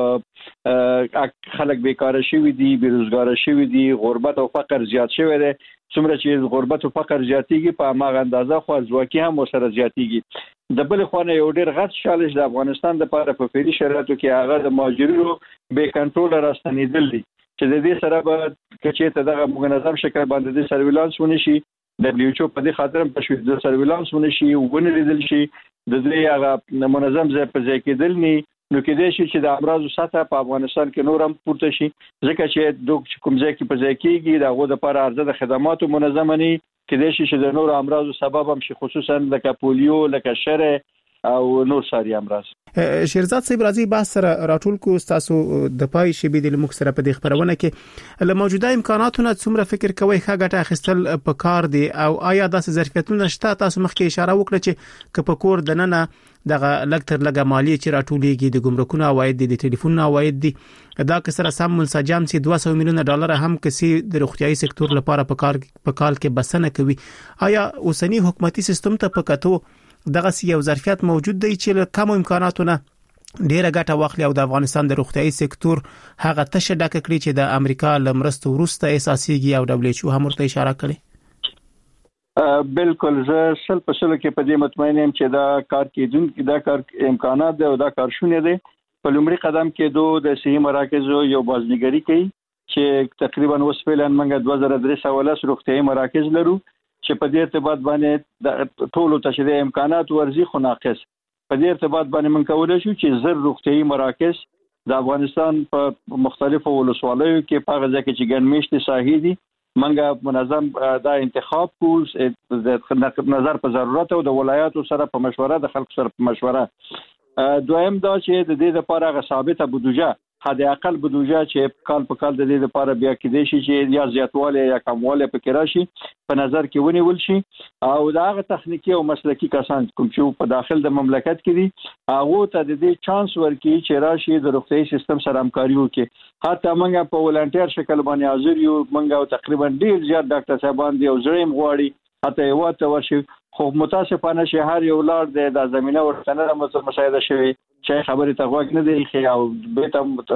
په خلک بیکاره شوی دي بیروزګار شوی دي غربت او فقر زیات شوی دی څومره چې غربت او فقر زیاتیږي په هغه اندازه خوارځواکي هم سره زیاتیږي. د بل خونه یو ډیر غټ چالش د افغانستان د لپاره په فعلي شرایطو کې هغه د مهاجرینو بې کنټرول راستنیدل دي چې د دې سره به کچې ته دغه منظم شکل باندې د سرویلانس ونشي دبليو ایچ او په دې خاطر په شوې د سرویلانس ونشي ونلیدل شي د دې هغه منظم ځای په ځای کې دل نه نو کېدای شي چې د امراضو سطح په افغانستان کې نور هم پورته شي ځکه چې د کوم ځای کې په ځای کېږي دغه د لپاره عرضه د خدماتو منظم نه کېدای شي چې د نور امراضو سبب هم شي خصوصا لکه پولیو لکه شره او نور ساري امراض. شیرزاد صاحب راځي بحث سره راټول کو تاسو د پای شی بي د مخ سره په دې خبرونه کې له موجوده امکاناتونو څومره فکر کوي ښه ګټه اخیستل په کار دي او آیا داسې ظرفیتونه شته تاسو مخکې اشاره وکړه چې کپ کور د ننه دغه لکتر لګه مالی چې راټولېږي د ګمرکونو عواید دي د ټلیفون عواید دي دا کسره سم منسجم سي 200 میلیونه ډالر هم کسي د روغتيایي سکتور لپاره په کال کې بسنه کوي. آیا اوسنی حکومتي سیستم ته پکاتو دغه یو ظرفیت موجود دی چې کم امکاناتونه ډیره ګټه واخلي او د افغانستان د روغتيایي سکتور هغه تشه ډکه کړی چې د امریکا لمرستو وروسته اساسيږي او دبليو ایچ او هم ورته اشاره کړي؟ بالکل زه 100% کې په دې مطمئن یم چې دا کار کېدونکو دا کار امکانات دی او دا کار شونه دی. په لومړي قدم کې د صحي مراکزو یو بازنګری کوي چې تقریبا اوس فعلا موږ 2300 روغتيایي مراکز لرو چې په دې ارتباط باندې د ټولو تشریح امکانات ورزي خو ناقص په دې ارتباط باندې من کولای شو چې زر روغتيایي مراکز د افغانستان په مختلفو ولسوالیو کې په غزا کې چې ګڼمشت ساحې دي منګه منظم دا انتخاب کول د نظر په ضرورت او د ولایاتو سره په مشوره د خلکو سره په مشوره. دویم دا چې د دې لپاره غو ثابته بودجه حد اقل بودجه چې کال په کال د دې لپاره بیا کېدای شي چې یا زیاتواله یا کمواله پکې راشي په نظر کې ونیول شي او دا غو تخنیکی او مسلکی کسان کوم چې په داخل د مملکت کې دي هغه ته د دې چانس ورکړي چې راشي د روغتيایي سیستم سره همکاري وکړي. حتی موږ په ولنټیر شکل باندې حاضر یو موږ تقریبا ډیر زیات ډاکټر صاحبان دي او زړیم غواړي حتی یو ته ورشي خو متاسفانه شهر یو لار د زمينه ورته نه مشاهده شوی چې خبره ته غوږ نه دی خو او به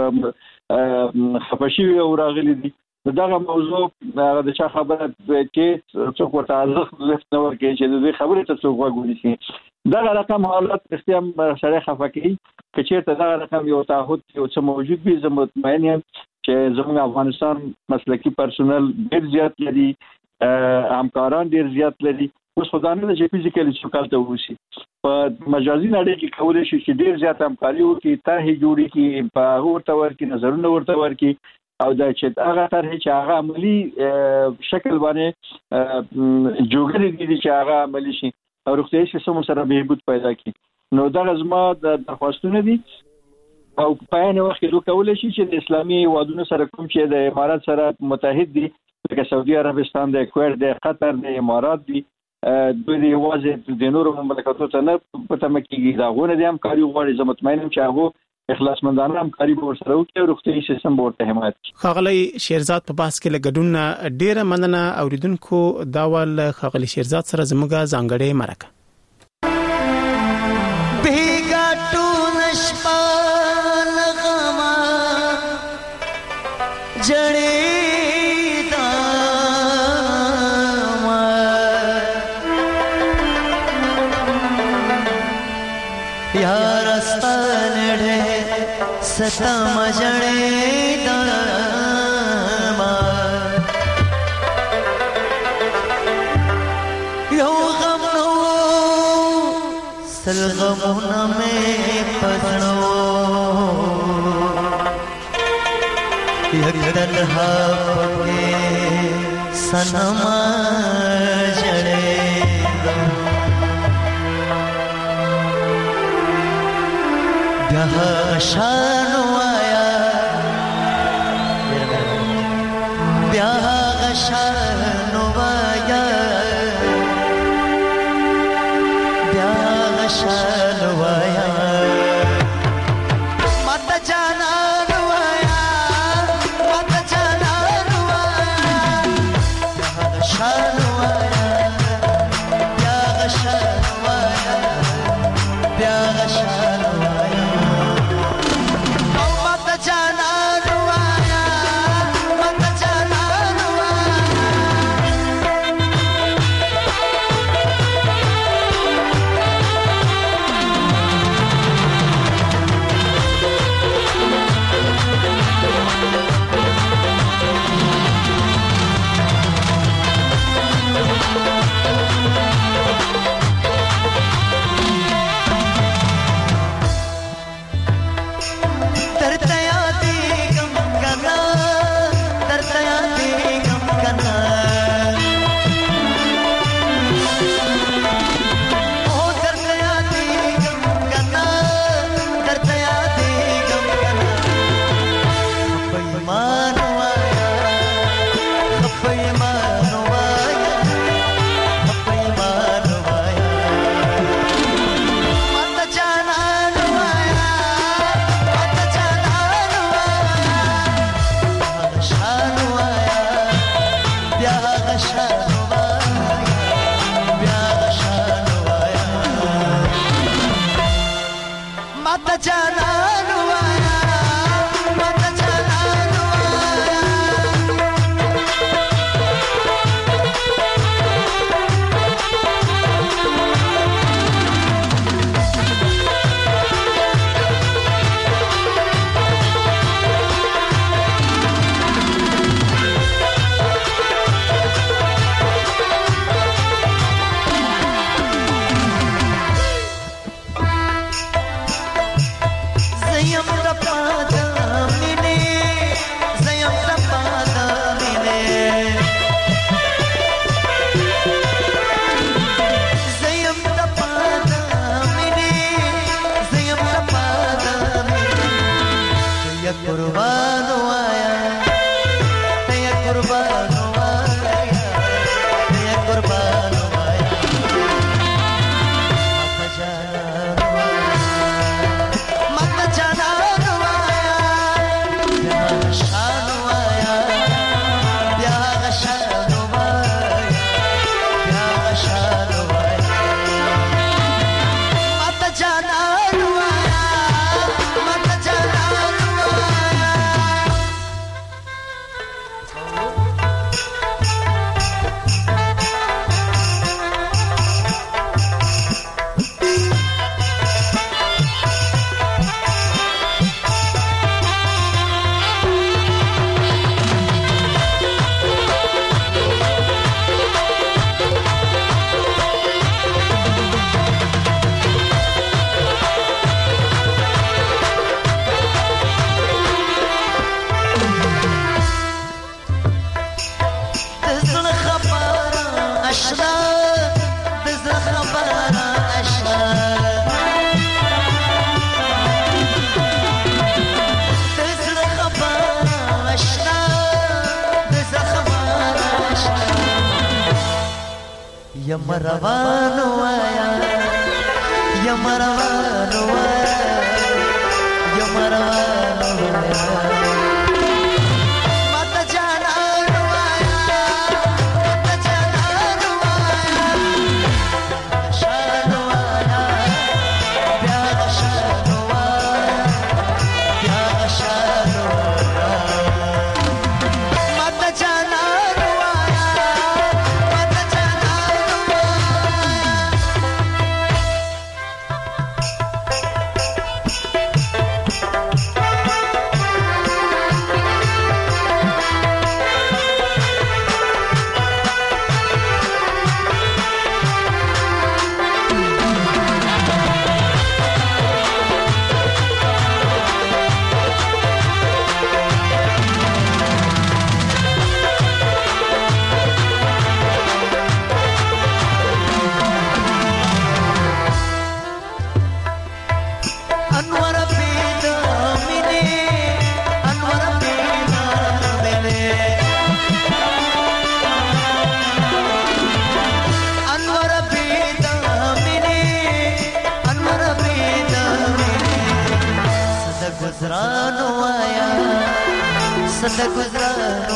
ته خفشي او راغلي دي دغه موضوع د چا خبره کې څوک ورته ارزښت نه ورکړي چې د خبرې ته څوک غوږ ونیسي. دغه رقم حالت استیم سره خفقي چې ته دغه رقم یو تعهد یو څه موجود وي زه مطمئن یم چې زموږ افغانستان مسلکی پرسونل ډیر زیات لري همکاران ډیر زیات لري اوس خدانه چې فزیکلی شکل ته وسی په مجازي نړۍ کې کولای شي چې ډیر زیات همکاري وکړي طرحې جوړي کې په ورته ورکی نظرونه ورته ورکی او دا چې هغه طرحې چې هغه عملی شکل باندې جوړګري دي چې هغه عملی شي او روغتيایي سیستم سره بهبود پیدا کړي. نو دا زما د درخواستونه دي او په عین وخت کې دوی کولای شي چې د اسلامي وادونو سره کوم چې د امارات سره متحد دي لکه سعودي عربستان د کویت د قطر د امارات دي دوی د یوازې د نورو مملکتونو ته نه پته مکیږي دا غوونه د همکاري غواړي زه مطمئنم چې هغه اخلاصمندانه همکاري به ورسره وکړي او روغتیايي سیستم به ورته حمایت کړي. ښاغلی شیرزاد په بحث کې له ګډون ډیره مننه. اوریدونکو دا ول ښاغلی شیرزاد سره زموږه ځانګړې مرکه بیګا ټول شپه لغما جړې सता मजड़े दामा यो गम नो सलगमुना में पढ़ो यदलहा के सनमा जड़े शानो आया ब्याह शानो आया ब्याह शानो आया मत जाना रुआया मत जाना रुआया ब्याह शानो आया ब्याह शानो आया ब्याह शानो आया یم روانو آیا یم روانو آیا یم روانو آیا ماتا جانانو آیا ماتا جانانو آیا شانو آیا بیا شانو آیا بیا شانو آیا ماتا جانانو آیا ماتا جانانو انور پیدا مینه انور پیدا مینه انور پیدا مینه انور پیدا مینه صد گزرانو آیا صد گزرانو